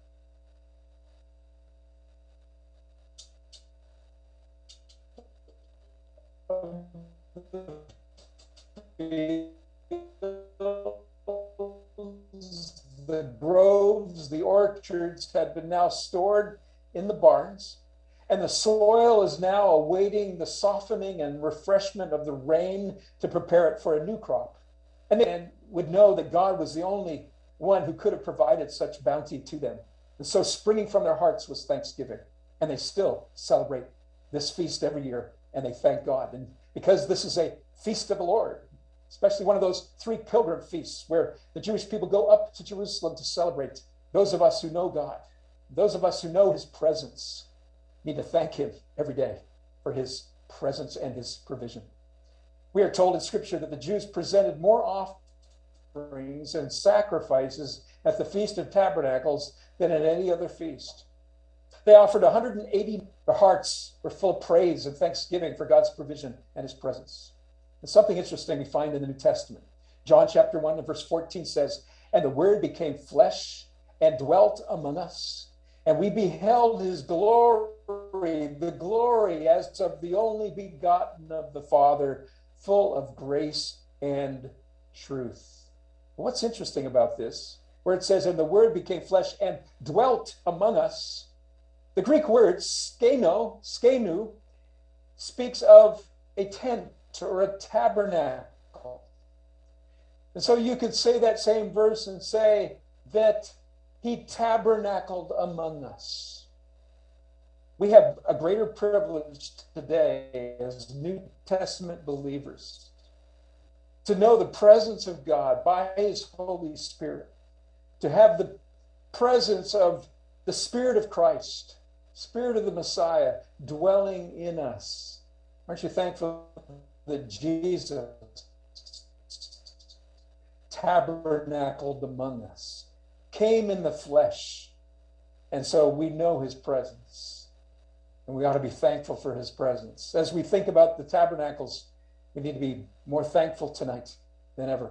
C: the groves, the orchards had been now stored in the barns, and the soil is now awaiting the softening and refreshment of the rain to prepare it for a new crop. And they would know that God was the only one who could have provided such bounty to them. And so springing from their hearts was thanksgiving. And they still celebrate this feast every year, and they thank God. And because this is a feast of the Lord, especially one of those 3 pilgrim feasts where the Jewish people go up to Jerusalem to celebrate, those of us who know God, those of us who know his presence, need to thank him every day for his presence and his provision. We are told in Scripture that the Jews presented more offerings and sacrifices at the Feast of Tabernacles than at any other feast. They offered 180. Their hearts were full of praise and thanksgiving for God's provision and his presence. And something interesting we find in the New Testament. John chapter 1 and verse 14 says, "And the Word became flesh and dwelt among us, and we beheld his glory, the glory as of the only begotten of the Father, full of grace and truth." What's interesting about this, where it says, "And the Word became flesh and dwelt among us," the Greek word skenu, speaks of a tent or a tabernacle. And so you could say that same verse and say that he tabernacled among us. We have a greater privilege today as New Testament believers to know the presence of God by his Holy Spirit, to have the presence of the Spirit of Christ, Spirit of the Messiah dwelling in us. Aren't you thankful that Jesus tabernacled among us, came in the flesh, and so we know his presence, and we ought to be thankful for his presence. As we think about the tabernacles, we need to be more thankful tonight than ever.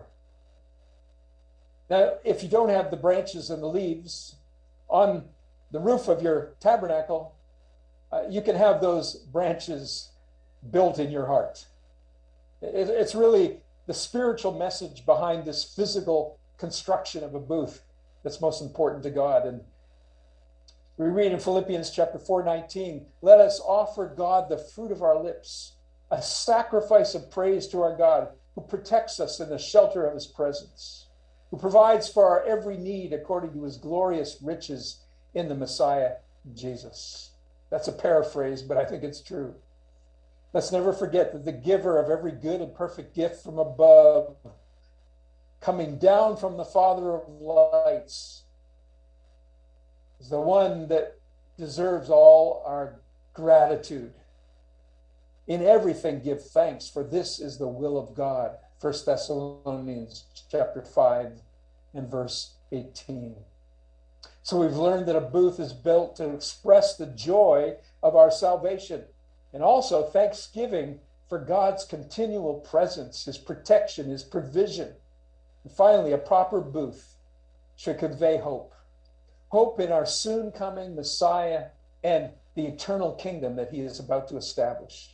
C: Now, if you don't have the branches and the leaves on the roof of your tabernacle, you can have those branches built in your heart. It's really the spiritual message behind this physical construction of a booth that's most important to God. And we read in Philippians chapter 4:19, let us offer God the fruit of our lips, a sacrifice of praise to our God, who protects us in the shelter of his presence, who provides for our every need according to his glorious riches in the Messiah, Jesus. That's a paraphrase, but I think it's true. Let's never forget that the giver of every good and perfect gift from above, coming down from the Father of lights, is the one that deserves all our gratitude. In everything give thanks, for this is the will of God. 1 Thessalonians chapter 5 and verse 18. So we've learned that a booth is built to express the joy of our salvation, and also thanksgiving for God's continual presence, his protection, his provision. And finally, a proper booth should convey hope. Hope in our soon coming Messiah and the eternal kingdom that he is about to establish.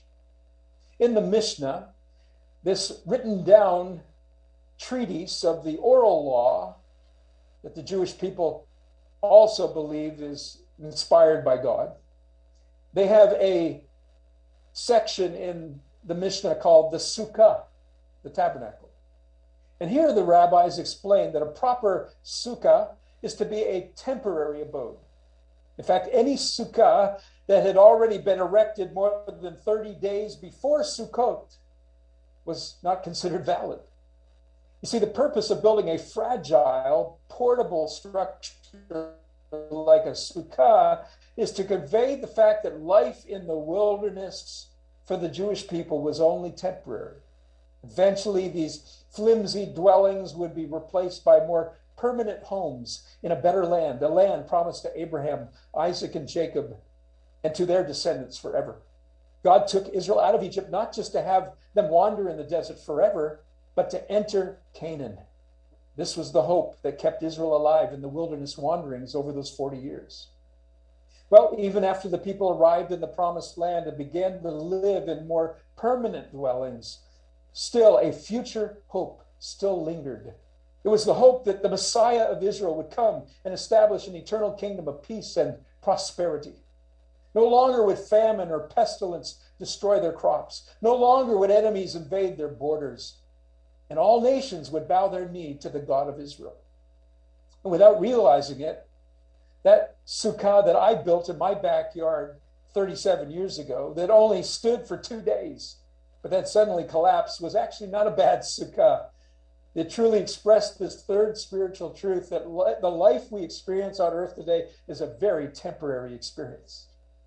C: In the Mishnah, this written down treatise of the oral law that the Jewish people also believe is inspired by God, they have a section in the Mishnah called the Sukkah, the tabernacle. And here the rabbis explain that a proper sukkah is to be a temporary abode. In fact, any sukkah that had already been erected more than 30 days before Sukkot was not considered valid. You see, the purpose of building a fragile, portable structure like a sukkah is to convey the fact that life in the wilderness for the Jewish people was only temporary. Eventually, these flimsy dwellings would be replaced by more permanent homes in a better land, a land promised to Abraham, Isaac, and Jacob, and to their descendants forever. God took Israel out of Egypt not just to have them wander in the desert forever, but to enter Canaan. This was the hope that kept Israel alive in the wilderness wanderings over those 40 years. Well, even after the people arrived in the promised land and began to live in more permanent dwellings, still a future hope still lingered. It was the hope that the Messiah of Israel would come and establish an eternal kingdom of peace and prosperity. No longer would famine or pestilence destroy their crops. No longer would enemies invade their borders. And all nations would bow their knee to the God of Israel. And without realizing it, that sukkah that I built in my backyard 37 years ago, that only stood for 2 days, but then suddenly collapsed, was actually not a bad sukkah. It truly expressed this third spiritual truth that the life we experience on earth today is a very temporary experience.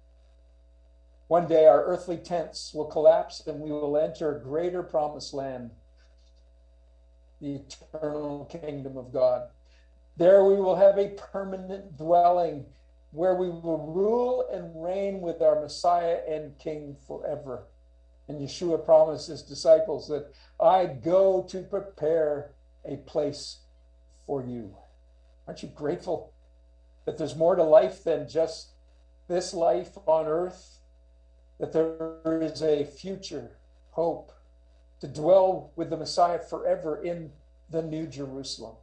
C: One day our earthly tents will collapse and we will enter a greater promised land, the eternal kingdom of God. There we will have a permanent dwelling where we will rule and reign with our Messiah and King forever. And Yeshua promised his disciples that I go to prepare a place for you. Aren't you grateful that there's more to life than just this life on earth? That there is a future hope to dwell with the Messiah forever in the New Jerusalem.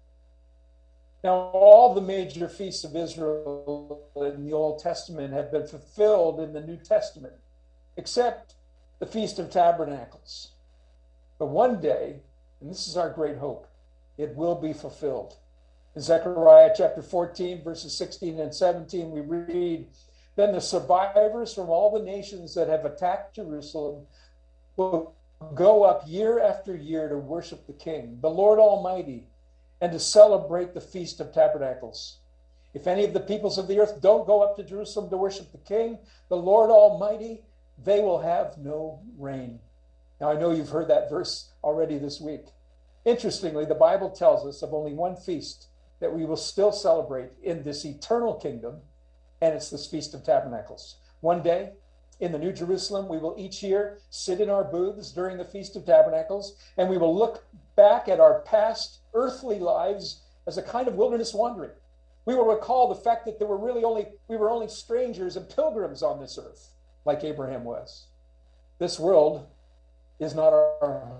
C: Now, all the major feasts of Israel in the Old Testament have been fulfilled in the New Testament, except the Feast of Tabernacles. But one day, and this is our great hope, it will be fulfilled. In Zechariah chapter 14, verses 16 and 17, we read, Then the survivors from all the nations that have attacked Jerusalem will go up year after year to worship the King, the Lord Almighty, and to celebrate the Feast of Tabernacles. If any of the peoples of the earth don't go up to Jerusalem to worship the King, the Lord Almighty, they will have no rain. Now, I know you've heard that verse already this week. Interestingly, the Bible tells us of only one feast that we will still celebrate in this eternal kingdom, and it's this Feast of Tabernacles. One day, in the New Jerusalem, we will each year sit in our booths during the Feast of Tabernacles, and we will look back at our past earthly lives as a kind of wilderness wandering. We will recall the fact that we were only strangers and pilgrims on this earth, like Abraham was. This world is not our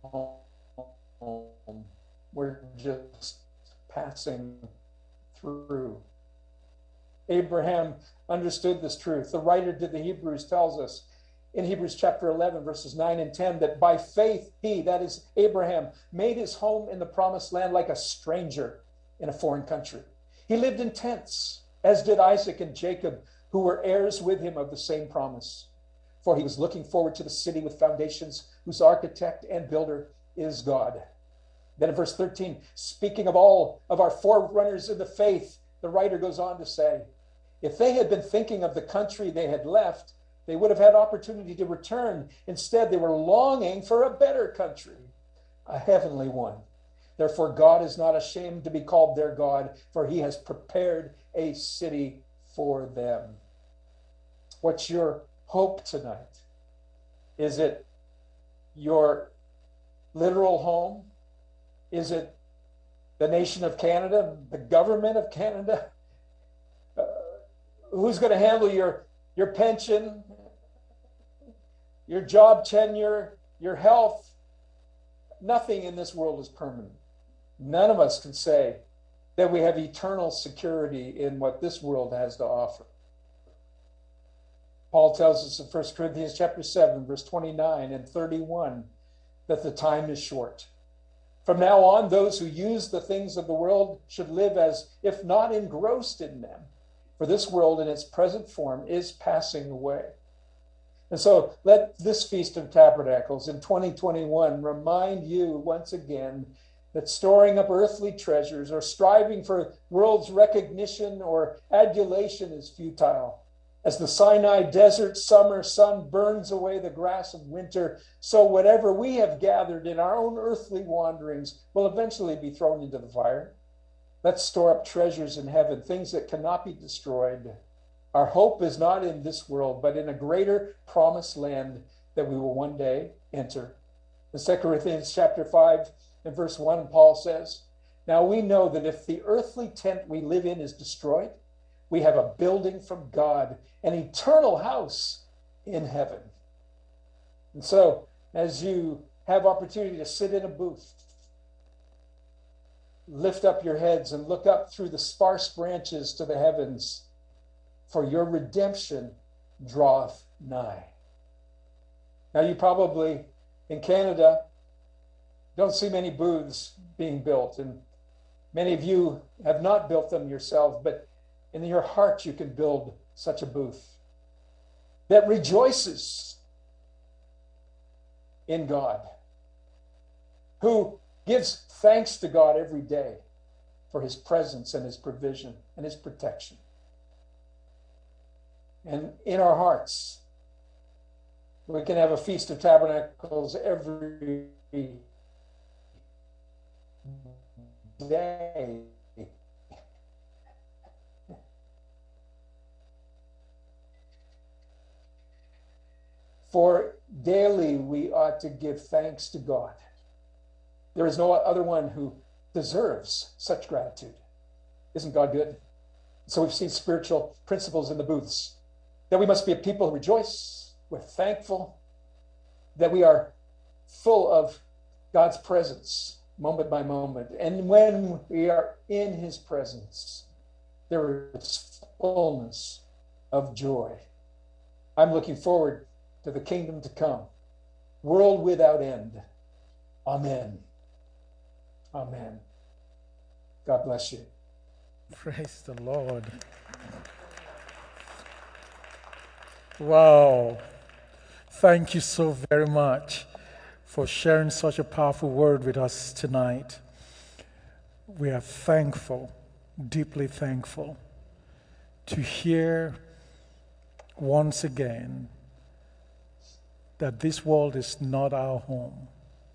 C: home. We're just passing through. Abraham understood this truth. The writer to the Hebrews tells us in Hebrews chapter 11, verses 9 and 10, that by faith he, that is Abraham, made his home in the promised land like a stranger in a foreign country. He lived in tents, as did Isaac and Jacob, who were heirs with him of the same promise. For he was looking forward to the city with foundations, whose architect and builder is God. Then in verse 13, speaking of all of our forerunners in the faith, the writer goes on to say, if they had been thinking of the country they had left, they would have had opportunity to return. Instead, they were longing for a better country, a heavenly one. Therefore, God is not ashamed to be called their God, for he has prepared a city for them. What's your hope tonight? Is it your literal home? Is it the nation of Canada, the government of Canada? Who's going to handle your pension, your job tenure, your health? Nothing in this world is permanent. None of us can say that we have eternal security in what this world has to offer. Paul tells us in 1 Corinthians chapter 7, verse 29 and 31, that the time is short. From now on, those who use the things of the world should live as if not engrossed in them, for this world in its present form is passing away. And so let this Feast of Tabernacles in 2021 remind you once again that storing up earthly treasures or striving for world's recognition or adulation is futile. As the Sinai desert summer sun burns away the grass of winter, so whatever we have gathered in our own earthly wanderings will eventually be thrown into the fire. Let's store up treasures in heaven, things that cannot be destroyed. Our hope is not in this world, but in a greater promised land that we will one day enter. In 2 Corinthians chapter 5 and verse 1, Paul says, now we know that if the earthly tent we live in is destroyed, we have a building from God, an eternal house in heaven. And so, as you have opportunity to sit in a booth, lift up your heads and look up through the sparse branches to the heavens, for your redemption draweth nigh. Now, you probably, in Canada, don't see many booths being built, and many of you have not built them yourself, but in your heart you can build such a booth that rejoices in God, who gives thanks to God every day for his presence and his provision and his protection. And in our hearts, we can have a Feast of Tabernacles every day. For daily we ought to give thanks to God. There is no other one who deserves such gratitude. Isn't God good? So we've seen spiritual principles in the booths. That we must be a people who rejoice, we're thankful, that we are full of God's presence moment by moment. And when we are in his presence, there is fullness of joy. I'm looking forward to the kingdom to come, world without end. Amen. Amen. God bless you.
B: Praise the Lord. Wow. Thank you so very much for sharing such a powerful word with us tonight. We are thankful, deeply thankful, to hear once again that this world is not our home.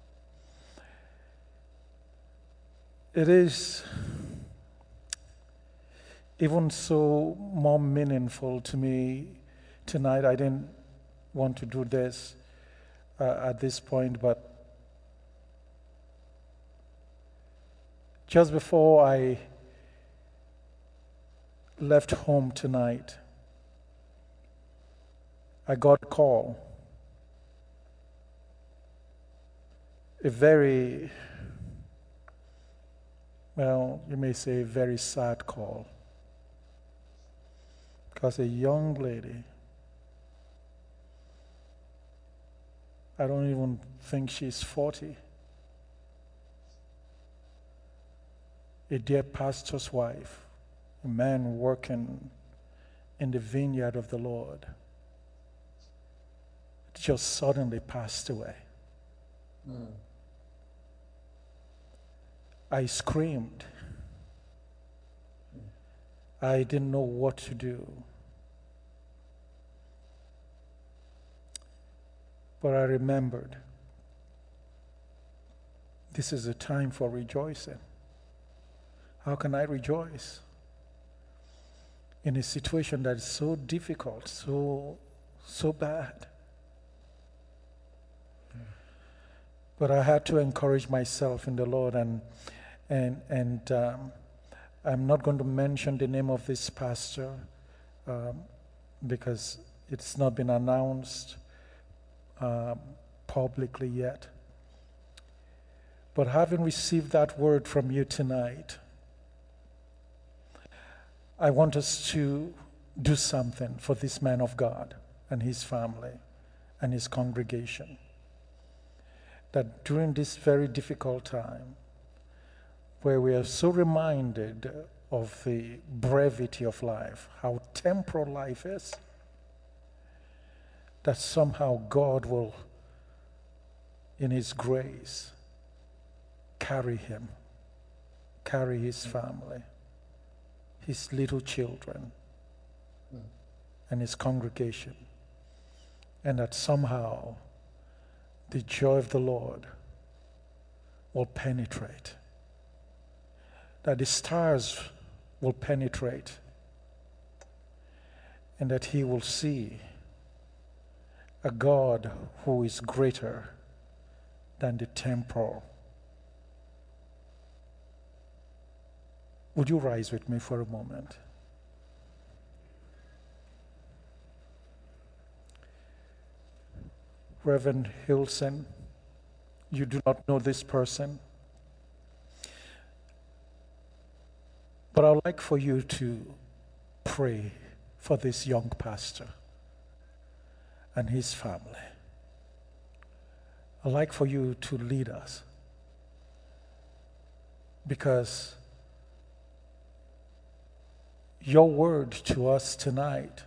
B: It is even so more meaningful to me tonight. I didn't want to do this at this point, but just before I left home tonight, I got a call. A very, well, you may say very sad call. Because a young lady, I don't even think she's 40, a dear pastor's wife, a man working in the vineyard of the Lord, just suddenly passed away. I screamed. I didn't know what to do. But I remembered, this is a time for rejoicing. How can I rejoice in a situation that is so difficult, so bad? But I had to encourage myself in the Lord, and I'm not going to mention the name of this pastor because it's not been announced publicly yet. But having received that word from you tonight, I want us to do something for this man of God and his family and his congregation. That during this very difficult time, where we are so reminded of the brevity of life, how temporal life is, that somehow God will, in His grace, carry him, carry his family, his little children, and his congregation, and that somehow the joy of the Lord will penetrate, that the stars will penetrate, and that he will see a God who is greater than the temporal. Would you rise with me for a moment? Reverend Hilson, you do not know this person, but I'd like for you to pray for this young pastor and his family. I'd like for you to lead us, because your word to us tonight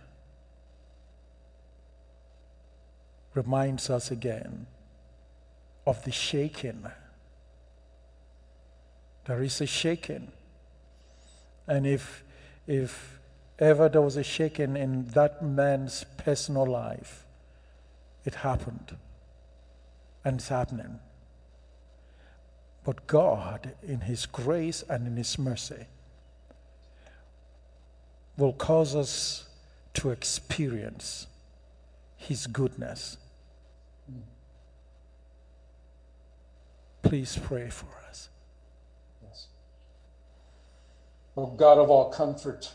B: reminds us again of the shaking. There is a shaking. And if ever there was a shaking in that man's personal life, it happened. And it's happening. But God, in His grace and in His mercy, will cause us to experience His goodness. Please pray for us.
C: Yes. Oh God of all comfort,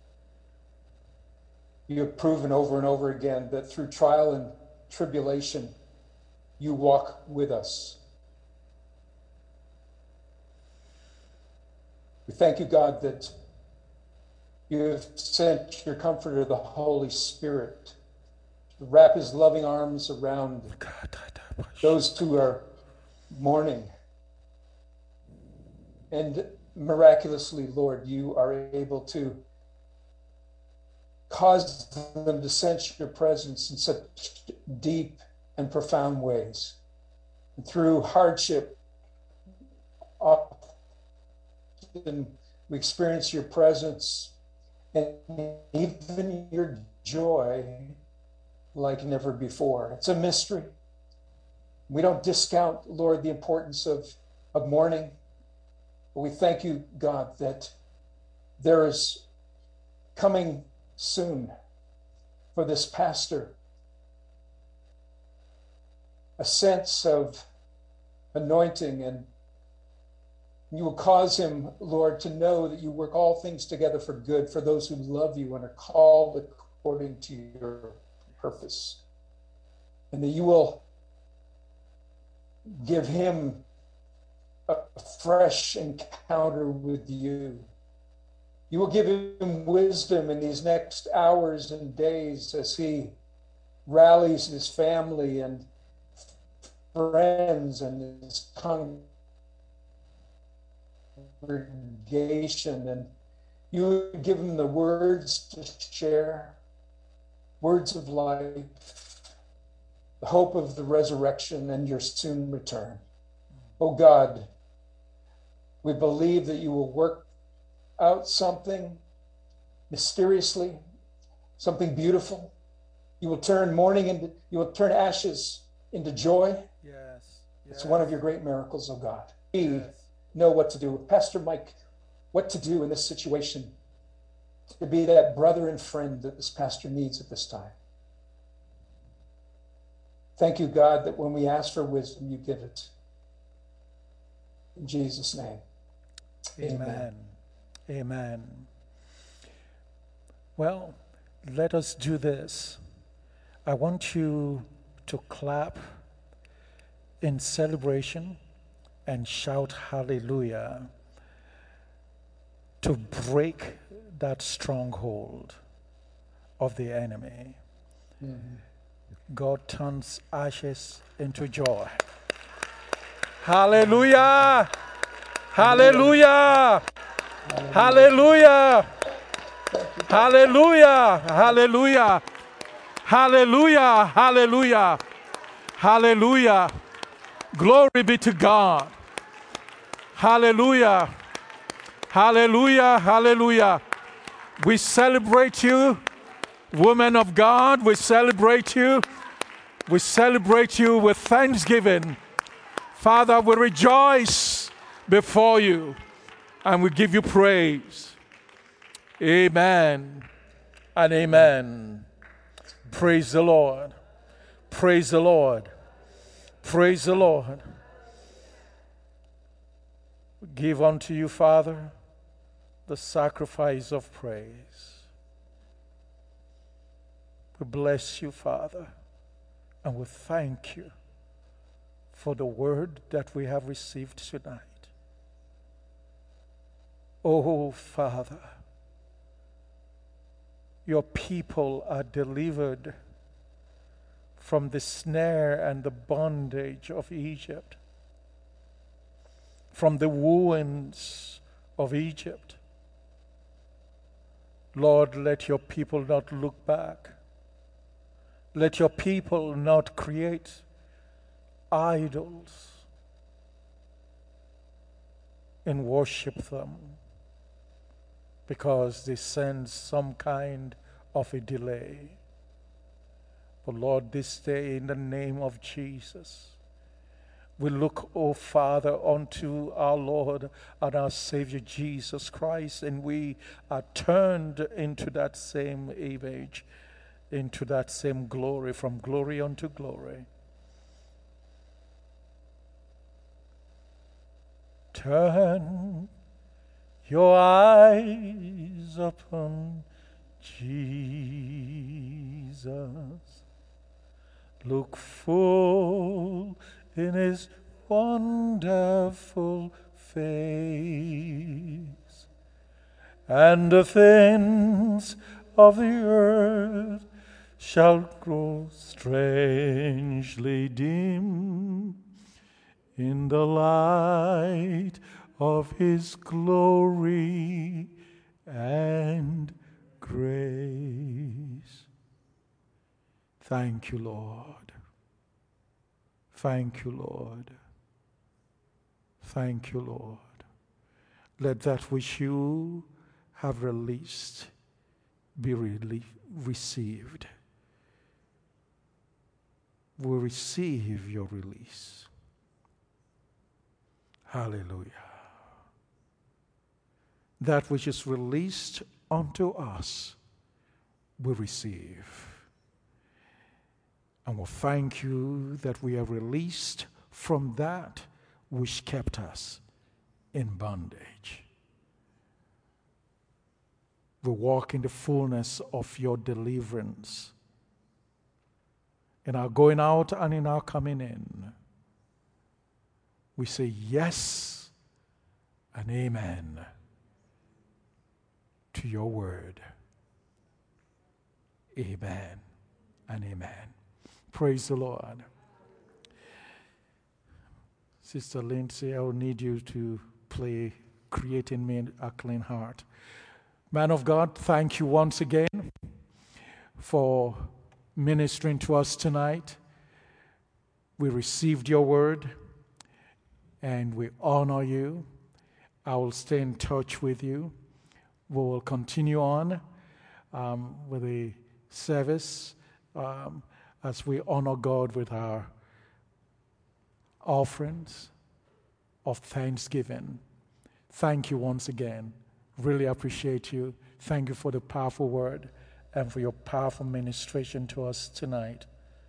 C: you have proven over and over again that through trial and tribulation, you walk with us. We thank you, God, that you have sent your comforter, the Holy Spirit, to wrap his loving arms around those who are mourning. And miraculously, Lord, you are able to cause them to sense your presence in such deep and profound ways. And through hardship, often we experience your presence and even your joy like never before. It's a mystery. We don't discount, Lord, the importance of mourning. But we thank you, God, that there is coming soon for this pastor a sense of anointing, and you will cause him, Lord, to know that you work all things together for good for those who love you and are called according to your purpose. And that you will give him a fresh encounter with you. You will give him wisdom in these next hours and days as he rallies his family and friends and his congregation, and you give him the words to share, words of life, the hope of the resurrection and your soon return. Oh God, we believe that you will work out something mysteriously, something beautiful. You will turn you will turn ashes into joy.
B: Yes.
C: It's one of your great miracles, oh God. We know what to do. Pastor Mike, what to do in this situation to be that brother and friend that this pastor needs at this time. Thank you, God, that when we ask for wisdom, you give it. In Jesus' name.
B: Amen. Amen. Well, let us do this. I want you to clap in celebration and shout hallelujah to break that stronghold of the enemy. Mm-hmm. God turns ashes into joy. Hallelujah! Hallelujah! Hallelujah! Hallelujah! Hallelujah! Hallelujah! Hallelujah! Hallelujah! Glory be to God. Hallelujah. Hallelujah. Hallelujah. We celebrate you, woman of God. We celebrate you. We celebrate you with thanksgiving. Father, we rejoice before you and we give you praise. Amen and amen. Praise the Lord. Praise the Lord. Praise the Lord. We give unto you, Father, the sacrifice of praise. We bless you, Father, and we thank you for the word that we have received tonight. Oh, Father, your people are delivered from the snare and the bondage of Egypt, from the wounds of Egypt. Lord, let your people not look back. Let your people not create idols and worship them because they sense some kind of a delay. But Lord, this day in the name of Jesus, we look, O Father, unto our Lord and our Savior Jesus Christ, and we are turned into that same image, into that same glory, from glory unto glory. Turn your eyes upon Jesus. Look full in his wonderful face, and the things of the earth shall grow strangely dim in the light of his glory and grace. Thank you, Lord. Thank you, Lord. Thank you, Lord. Let that which you have released be received. We receive your release. Hallelujah. That which is released unto us, we receive. And we thank you that we are released from that which kept us in bondage. We walk in the fullness of your deliverance, in our going out and in our coming in. We say yes and amen to your word. Amen and amen. Praise the Lord. Sister Lindsay, I will need you to play Create in Me a Clean Heart. Man of God, thank you once again for ministering to us tonight. We received your word and we honor you. I will stay in touch with you. We will continue on with the service as we honor God with our offerings of thanksgiving. Thank you once again. Really appreciate you. Thank you for the powerful word and for your powerful ministration to us tonight.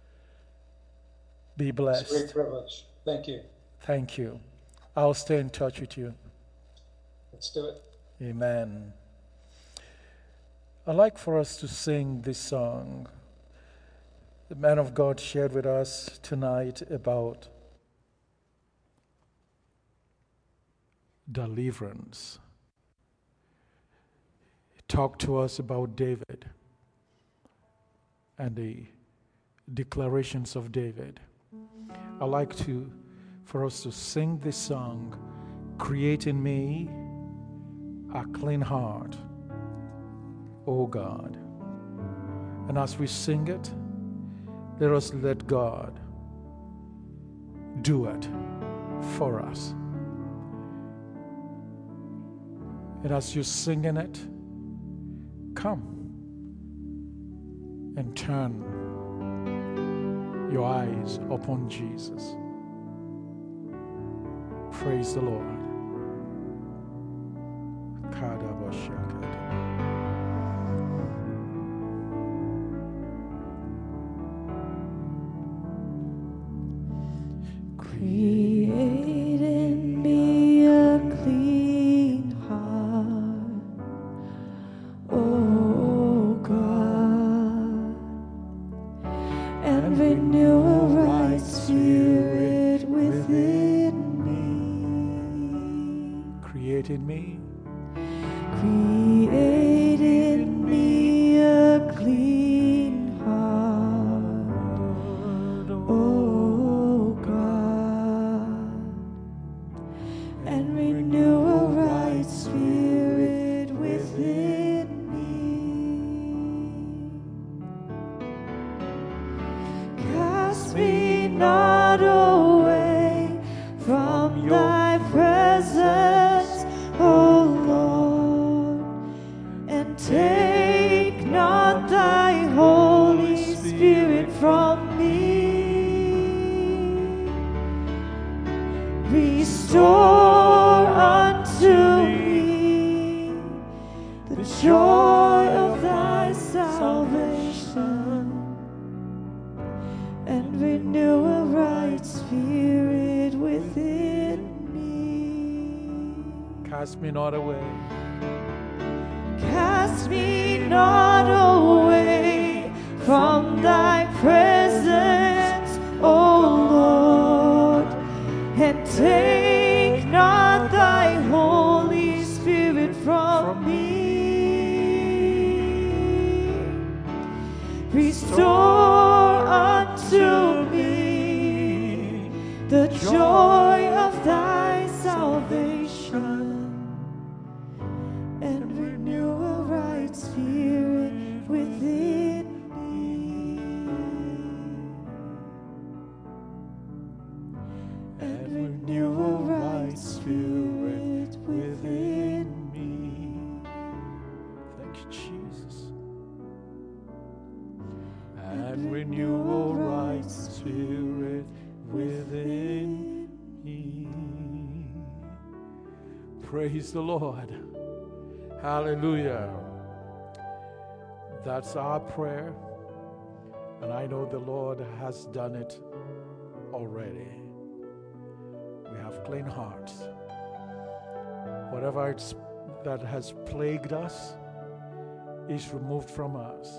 B: Be blessed.
C: It's a great privilege. Thank you.
B: Thank you. I'll stay in touch with you.
C: Let's do it.
B: Amen. I'd like for us to sing this song. The man of God shared with us tonight about deliverance. He talked to us about David and the declarations of David. I'd like for us to sing this song, Create in Me a Clean Heart, O God. And as we sing it, let us let God do it for us. And as you're singing it, come and turn your eyes upon Jesus. Praise the Lord.
A: Create in me a clean heart, O God, and renew a right spirit within me.
B: Create in me.
A: Create in me a clean heart, O God, and renew a right spirit within me. Cast me not away from thy presence, O Lord, and take not thy Holy Spirit from me. Restore unto me the joy of thy salvation, and renew a right spirit within me.
B: Cast me not away.
A: Cast me not away from thy presence, O Lord, and take not thy Holy Spirit from me. Restore unto me the joy of thy salvation, and renew a right spirit within me.
B: and renew a right spirit within me. Praise the Lord. Hallelujah. That's our prayer. And I know the Lord has done it already. We have clean hearts. Whatever that has plagued us is removed from us.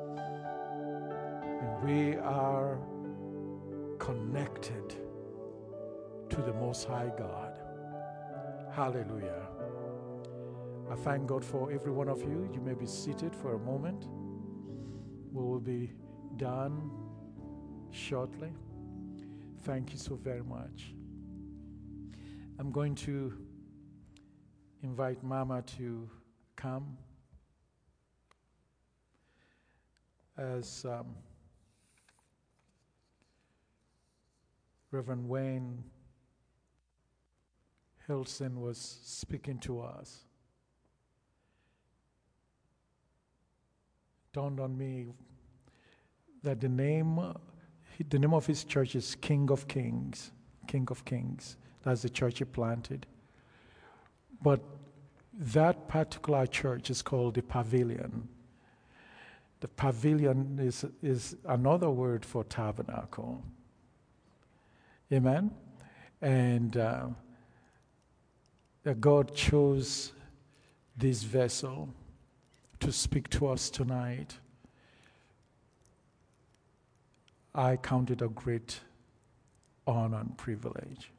B: And we are connected to the Most High God. Hallelujah. I thank God for every one of you. You may be seated for a moment. We will be done shortly. Thank you so very much. I'm going to invite Mama to come as Reverend Wayne Hilson was speaking to us. Dawned on me that the name of his church is King of Kings. King of Kings. That's the church he planted. But that particular church is called the Pavilion. The Pavilion is another word for tabernacle. Amen? And that God chose this vessel to speak to us tonight. I count it a great honor and privilege.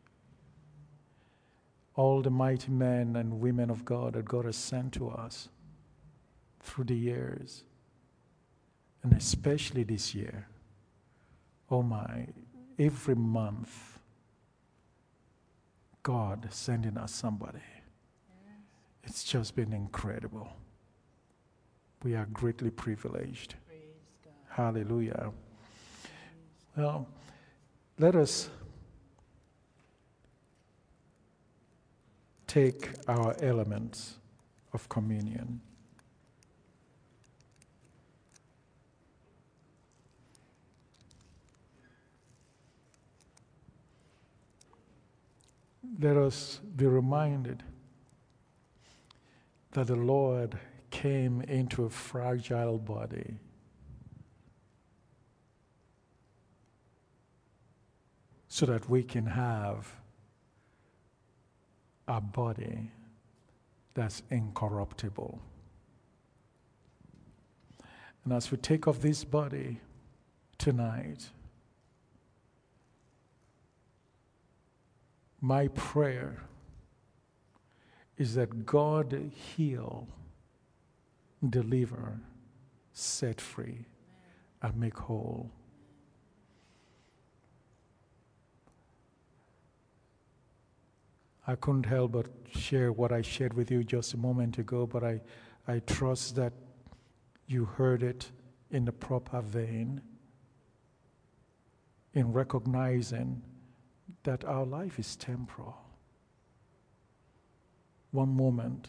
B: All the mighty men and women of God that God has sent to us through the years, and especially this year. Oh my, every month, God sending us somebody. It's just been incredible. We are greatly privileged. Hallelujah. Well, let us take our elements of communion. Let us be reminded that the Lord came into a fragile body so that we can have a body that's incorruptible. And as we take off this body tonight, my prayer is that God heal, deliver, set free, and make whole. I couldn't help but share what I shared with you just a moment ago, but I trust that you heard it in the proper vein, in recognizing that our life is temporal. One moment,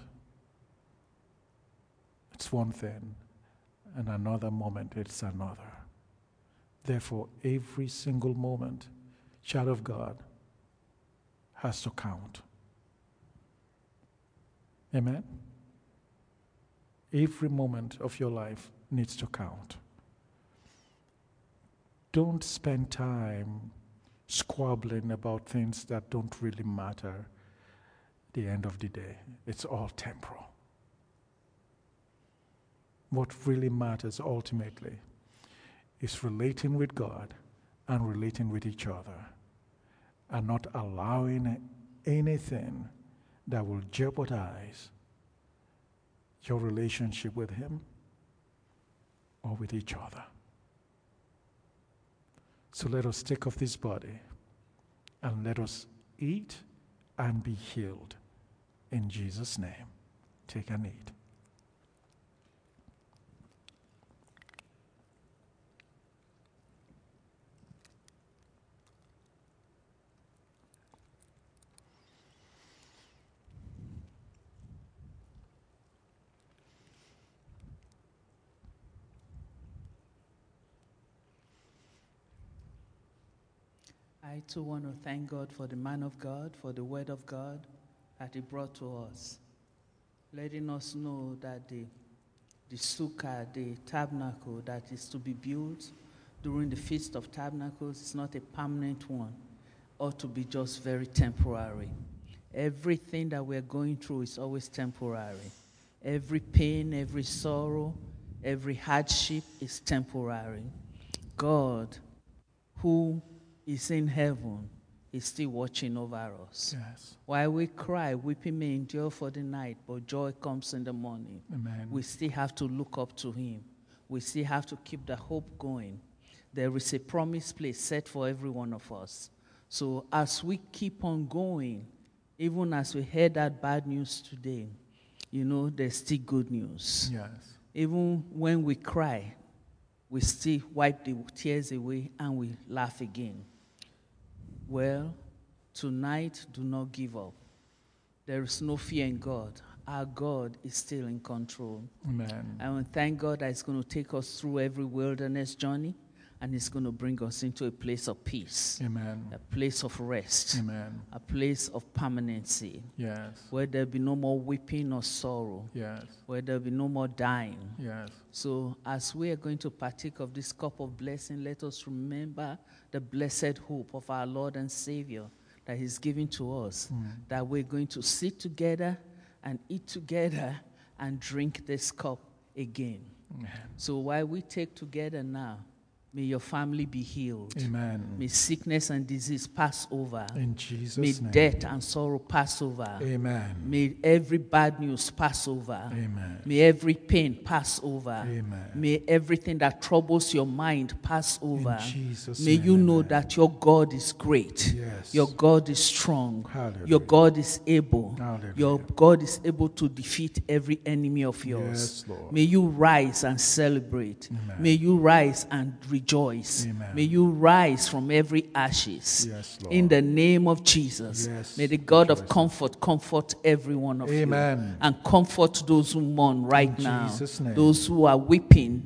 B: it's one thing, and another moment, it's another. Therefore, every single moment, child of God, has to count. Amen? Every moment of your life needs to count. Don't spend time squabbling about things that don't really matter at the end of the day. It's all temporal. What really matters ultimately is relating with God and relating with each other, and not allowing anything that will jeopardize your relationship with Him or with each other. So let us take off this body and let us eat and be healed. In Jesus' name, take and eat.
D: I too want to thank God for the man of God, for the word of God that he brought to us, letting us know that the sukkah, the tabernacle that is to be built during the Feast of Tabernacles is not a permanent one, or to be just very temporary. Everything that we're going through is always temporary. Every pain, every sorrow, every hardship is temporary. God, who is in heaven, is still watching over us.
B: Yes.
D: While we cry, weeping may endure for the night, but joy comes in the morning.
B: Amen.
D: We still have to look up to him. We still have to keep the hope going. There is a promised place set for every one of us. So as we keep on going, even as we heard that bad news today, there's still good news.
B: Yes.
D: Even when we cry, we still wipe the tears away and we laugh again. Well, tonight, do not give up. There is no fear in God. Our God is still in control.
B: Amen.
D: I want to thank God that He's going to take us through every wilderness journey, and He's going to bring us into a place of peace.
B: Amen.
D: A place of rest.
B: Amen.
D: A place of permanency.
B: Yes.
D: Where there'll be no more weeping or sorrow.
B: Yes.
D: Where there'll be no more dying.
B: Yes.
D: So as we are going to partake of this cup of blessing, let us remember the blessed hope of our Lord and Savior that He's giving to us. That we're going to sit together and eat together and drink this cup again.
B: Amen.
D: So while we take together now, may your family be healed.
B: Amen.
D: May sickness and disease pass over.
B: In Jesus'
D: May
B: name.
D: death and sorrow pass over.
B: Amen.
D: May every bad news pass over.
B: Amen.
D: May every pain pass over.
B: Amen.
D: May everything that troubles your mind pass over.
B: In Jesus'
D: May
B: name,
D: you know
B: amen.
D: that your God is great.
B: Yes.
D: Your God is strong.
B: Hallelujah.
D: Your God is able.
B: Hallelujah.
D: Your God is able to defeat every enemy of yours.
B: Yes, Lord.
D: May you rise and celebrate.
B: Amen.
D: May you rise and rejoice.
B: Amen.
D: May you rise from every ashes.
B: Yes, Lord.
D: In the name of Jesus.
B: Yes.
D: May the God of
B: Rejoice.
D: comfort every one of
B: Amen.
D: you. And comfort those who mourn right
B: In
D: now.
B: Jesus' name.
D: Those who are weeping,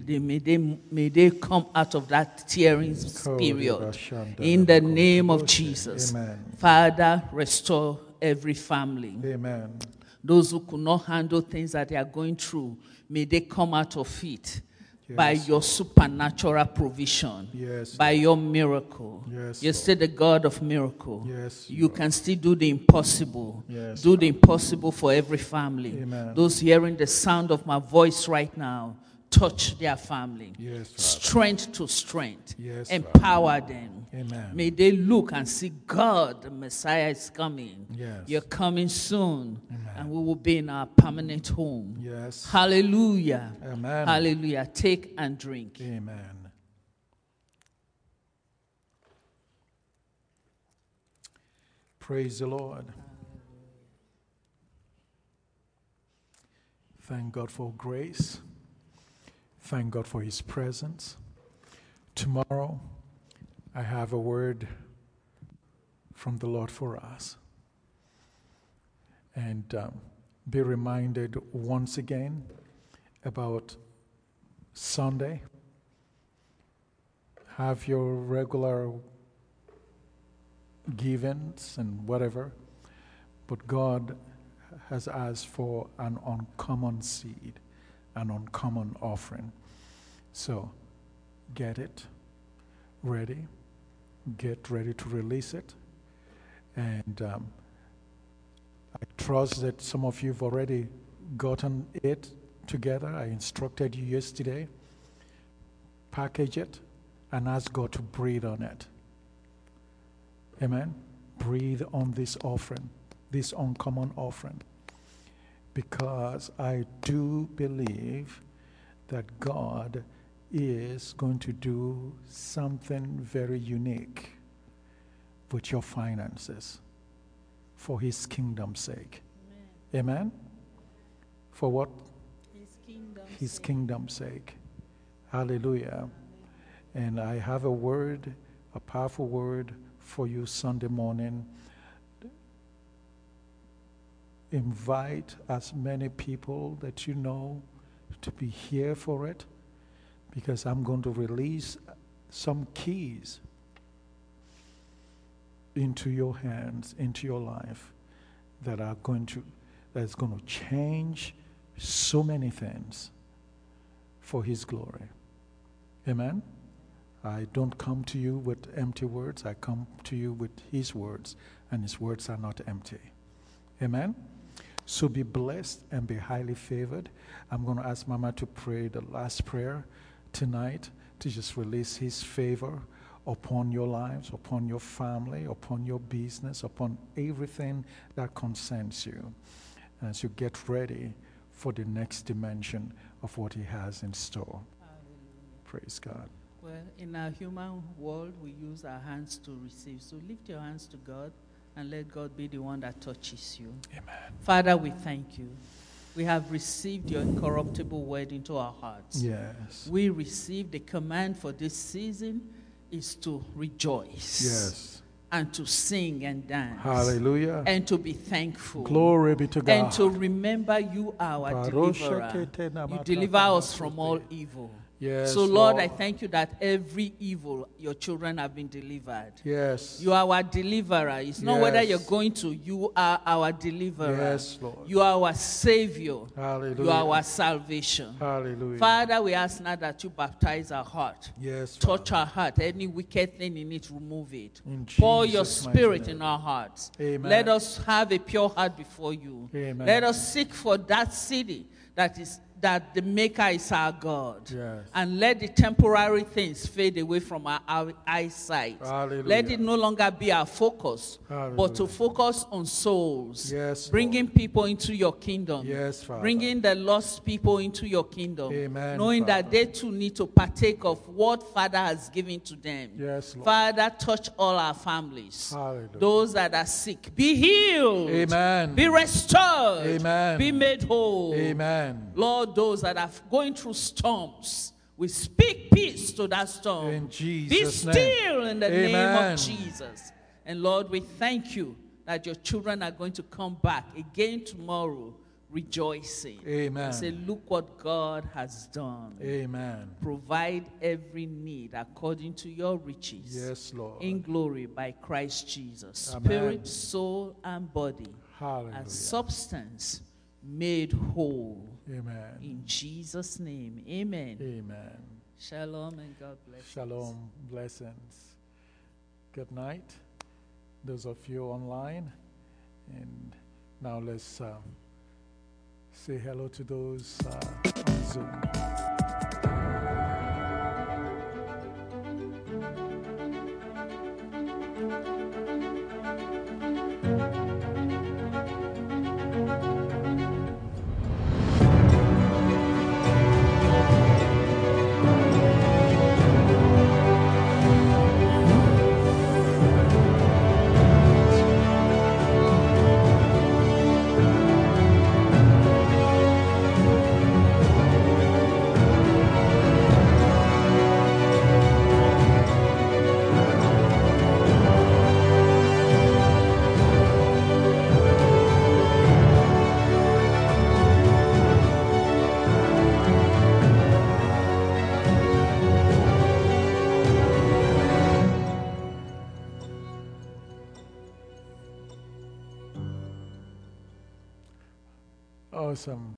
D: may they come out of that tearing period. In the name of Jesus.
B: Amen.
D: Father, restore every family.
B: Amen.
D: Those who could not handle things that they are going through, may they come out of it.
B: Yes,
D: By your supernatural provision,
B: Yes,
D: by your miracle.
B: Yes,
D: You're
B: Lord.
D: still the God of miracle.
B: Yes,
D: You
B: Lord.
D: can still do the impossible.
B: Yes,
D: Do the impossible for every family.
B: Amen.
D: Those hearing the sound of my voice right now, touch their family.
B: Yes, Father.
D: Strength to strength.
B: Yes,
D: Empower them.
B: Amen.
D: May they look and see God, the Messiah is coming.
B: Yes.
D: You're coming soon.
B: Amen.
D: And we will be in our permanent home.
B: Yes.
D: Hallelujah.
B: Amen.
D: Hallelujah. Take and drink.
B: Amen. Praise the Lord. Thank God for grace. Thank God for His presence. Tomorrow, I have a word from the Lord for us. And be reminded once again about Sunday. Have your regular givings and whatever, but God has asked for an uncommon seed, an uncommon offering. So get it ready, get ready to release it, and I trust that some of you have already gotten it together. I instructed you yesterday. Package it and ask God to breathe on it. Amen. Breathe on this offering, this uncommon offering. Because I do believe that God is going to do something very unique with your finances for His kingdom's sake. Amen. Amen? For what? His kingdom's sake. Hallelujah. And I have a word, a powerful word for you Sunday morning. Invite as many people that you know to be here for it, because I'm going to release some keys into your hands, into your life, that's going to change so many things for His glory. Amen? I don't come to you with empty words. I come to you with His words, and His words are not empty. Amen? So be blessed and be highly favored. I'm going to ask Mama to pray the last prayer tonight to just release His favor upon your lives, upon your family, upon your business, upon everything that concerns you, as you get ready for the next dimension of what He has in store.
D: Hallelujah.
B: Praise God.
D: Well, in our human world, we use our hands to receive. So lift your hands to God and let God be the one that touches you.
B: Amen.
D: Father, we thank you. We have received your incorruptible word into our hearts.
B: Yes.
D: We received the command for this season is to rejoice.
B: Yes.
D: And to sing and dance.
B: Hallelujah.
D: And to be thankful.
B: Glory be to God.
D: And to remember you are our deliverer. You deliver us from all evil.
B: Yes,
D: so, Lord, I thank you that every evil, your children have been delivered.
B: Yes.
D: You are our deliverer. It's not whether you're going to, you are our deliverer.
B: Yes, Lord.
D: You are our Savior.
B: Hallelujah.
D: You are our salvation.
B: Hallelujah.
D: Father, we ask now that you baptize our heart.
B: Yes,
D: touch our heart. Any wicked thing in it, remove it.
B: In
D: Pour your
B: Jesus'
D: spirit
B: mighty
D: in
B: name.
D: our hearts.
B: Amen.
D: Let us have a pure heart before you.
B: Amen.
D: Let us seek for that city that the Maker is our God.
B: Yes.
D: And let the temporary things fade away from our eyesight.
B: Hallelujah.
D: Let it no longer be our focus,
B: Hallelujah.
D: but to focus on souls.
B: Yes,
D: bringing
B: Lord.
D: people into your kingdom.
B: Yes, Father.
D: Bringing the lost people into your kingdom.
B: Amen,
D: knowing
B: Father.
D: that they too need to partake of what Father has given to them.
B: Yes, Lord.
D: Father, touch all our families.
B: Hallelujah.
D: Those that are sick, be healed.
B: Amen.
D: Be restored.
B: Amen.
D: Be made whole.
B: Amen.
D: Lord, those that are going through storms, we speak peace to that storm.
B: In
D: Be
B: Jesus' name.
D: still in the name
B: Amen.
D: of Jesus. And Lord, we thank you that your children are going to come back again tomorrow rejoicing.
B: Amen.
D: Say, look what God has done.
B: Amen.
D: Provide every need according to your riches.
B: Yes, Lord.
D: In glory by Christ Jesus.
B: Amen.
D: Spirit, soul, and body.
B: Hallelujah.
D: And substance made whole.
B: Amen.
D: In Jesus' name. Amen.
B: Amen.
D: Shalom and God bless you.
B: Shalom. Blessings. Good night. Those of you online. And now let's say hello to those on Zoom. Awesome.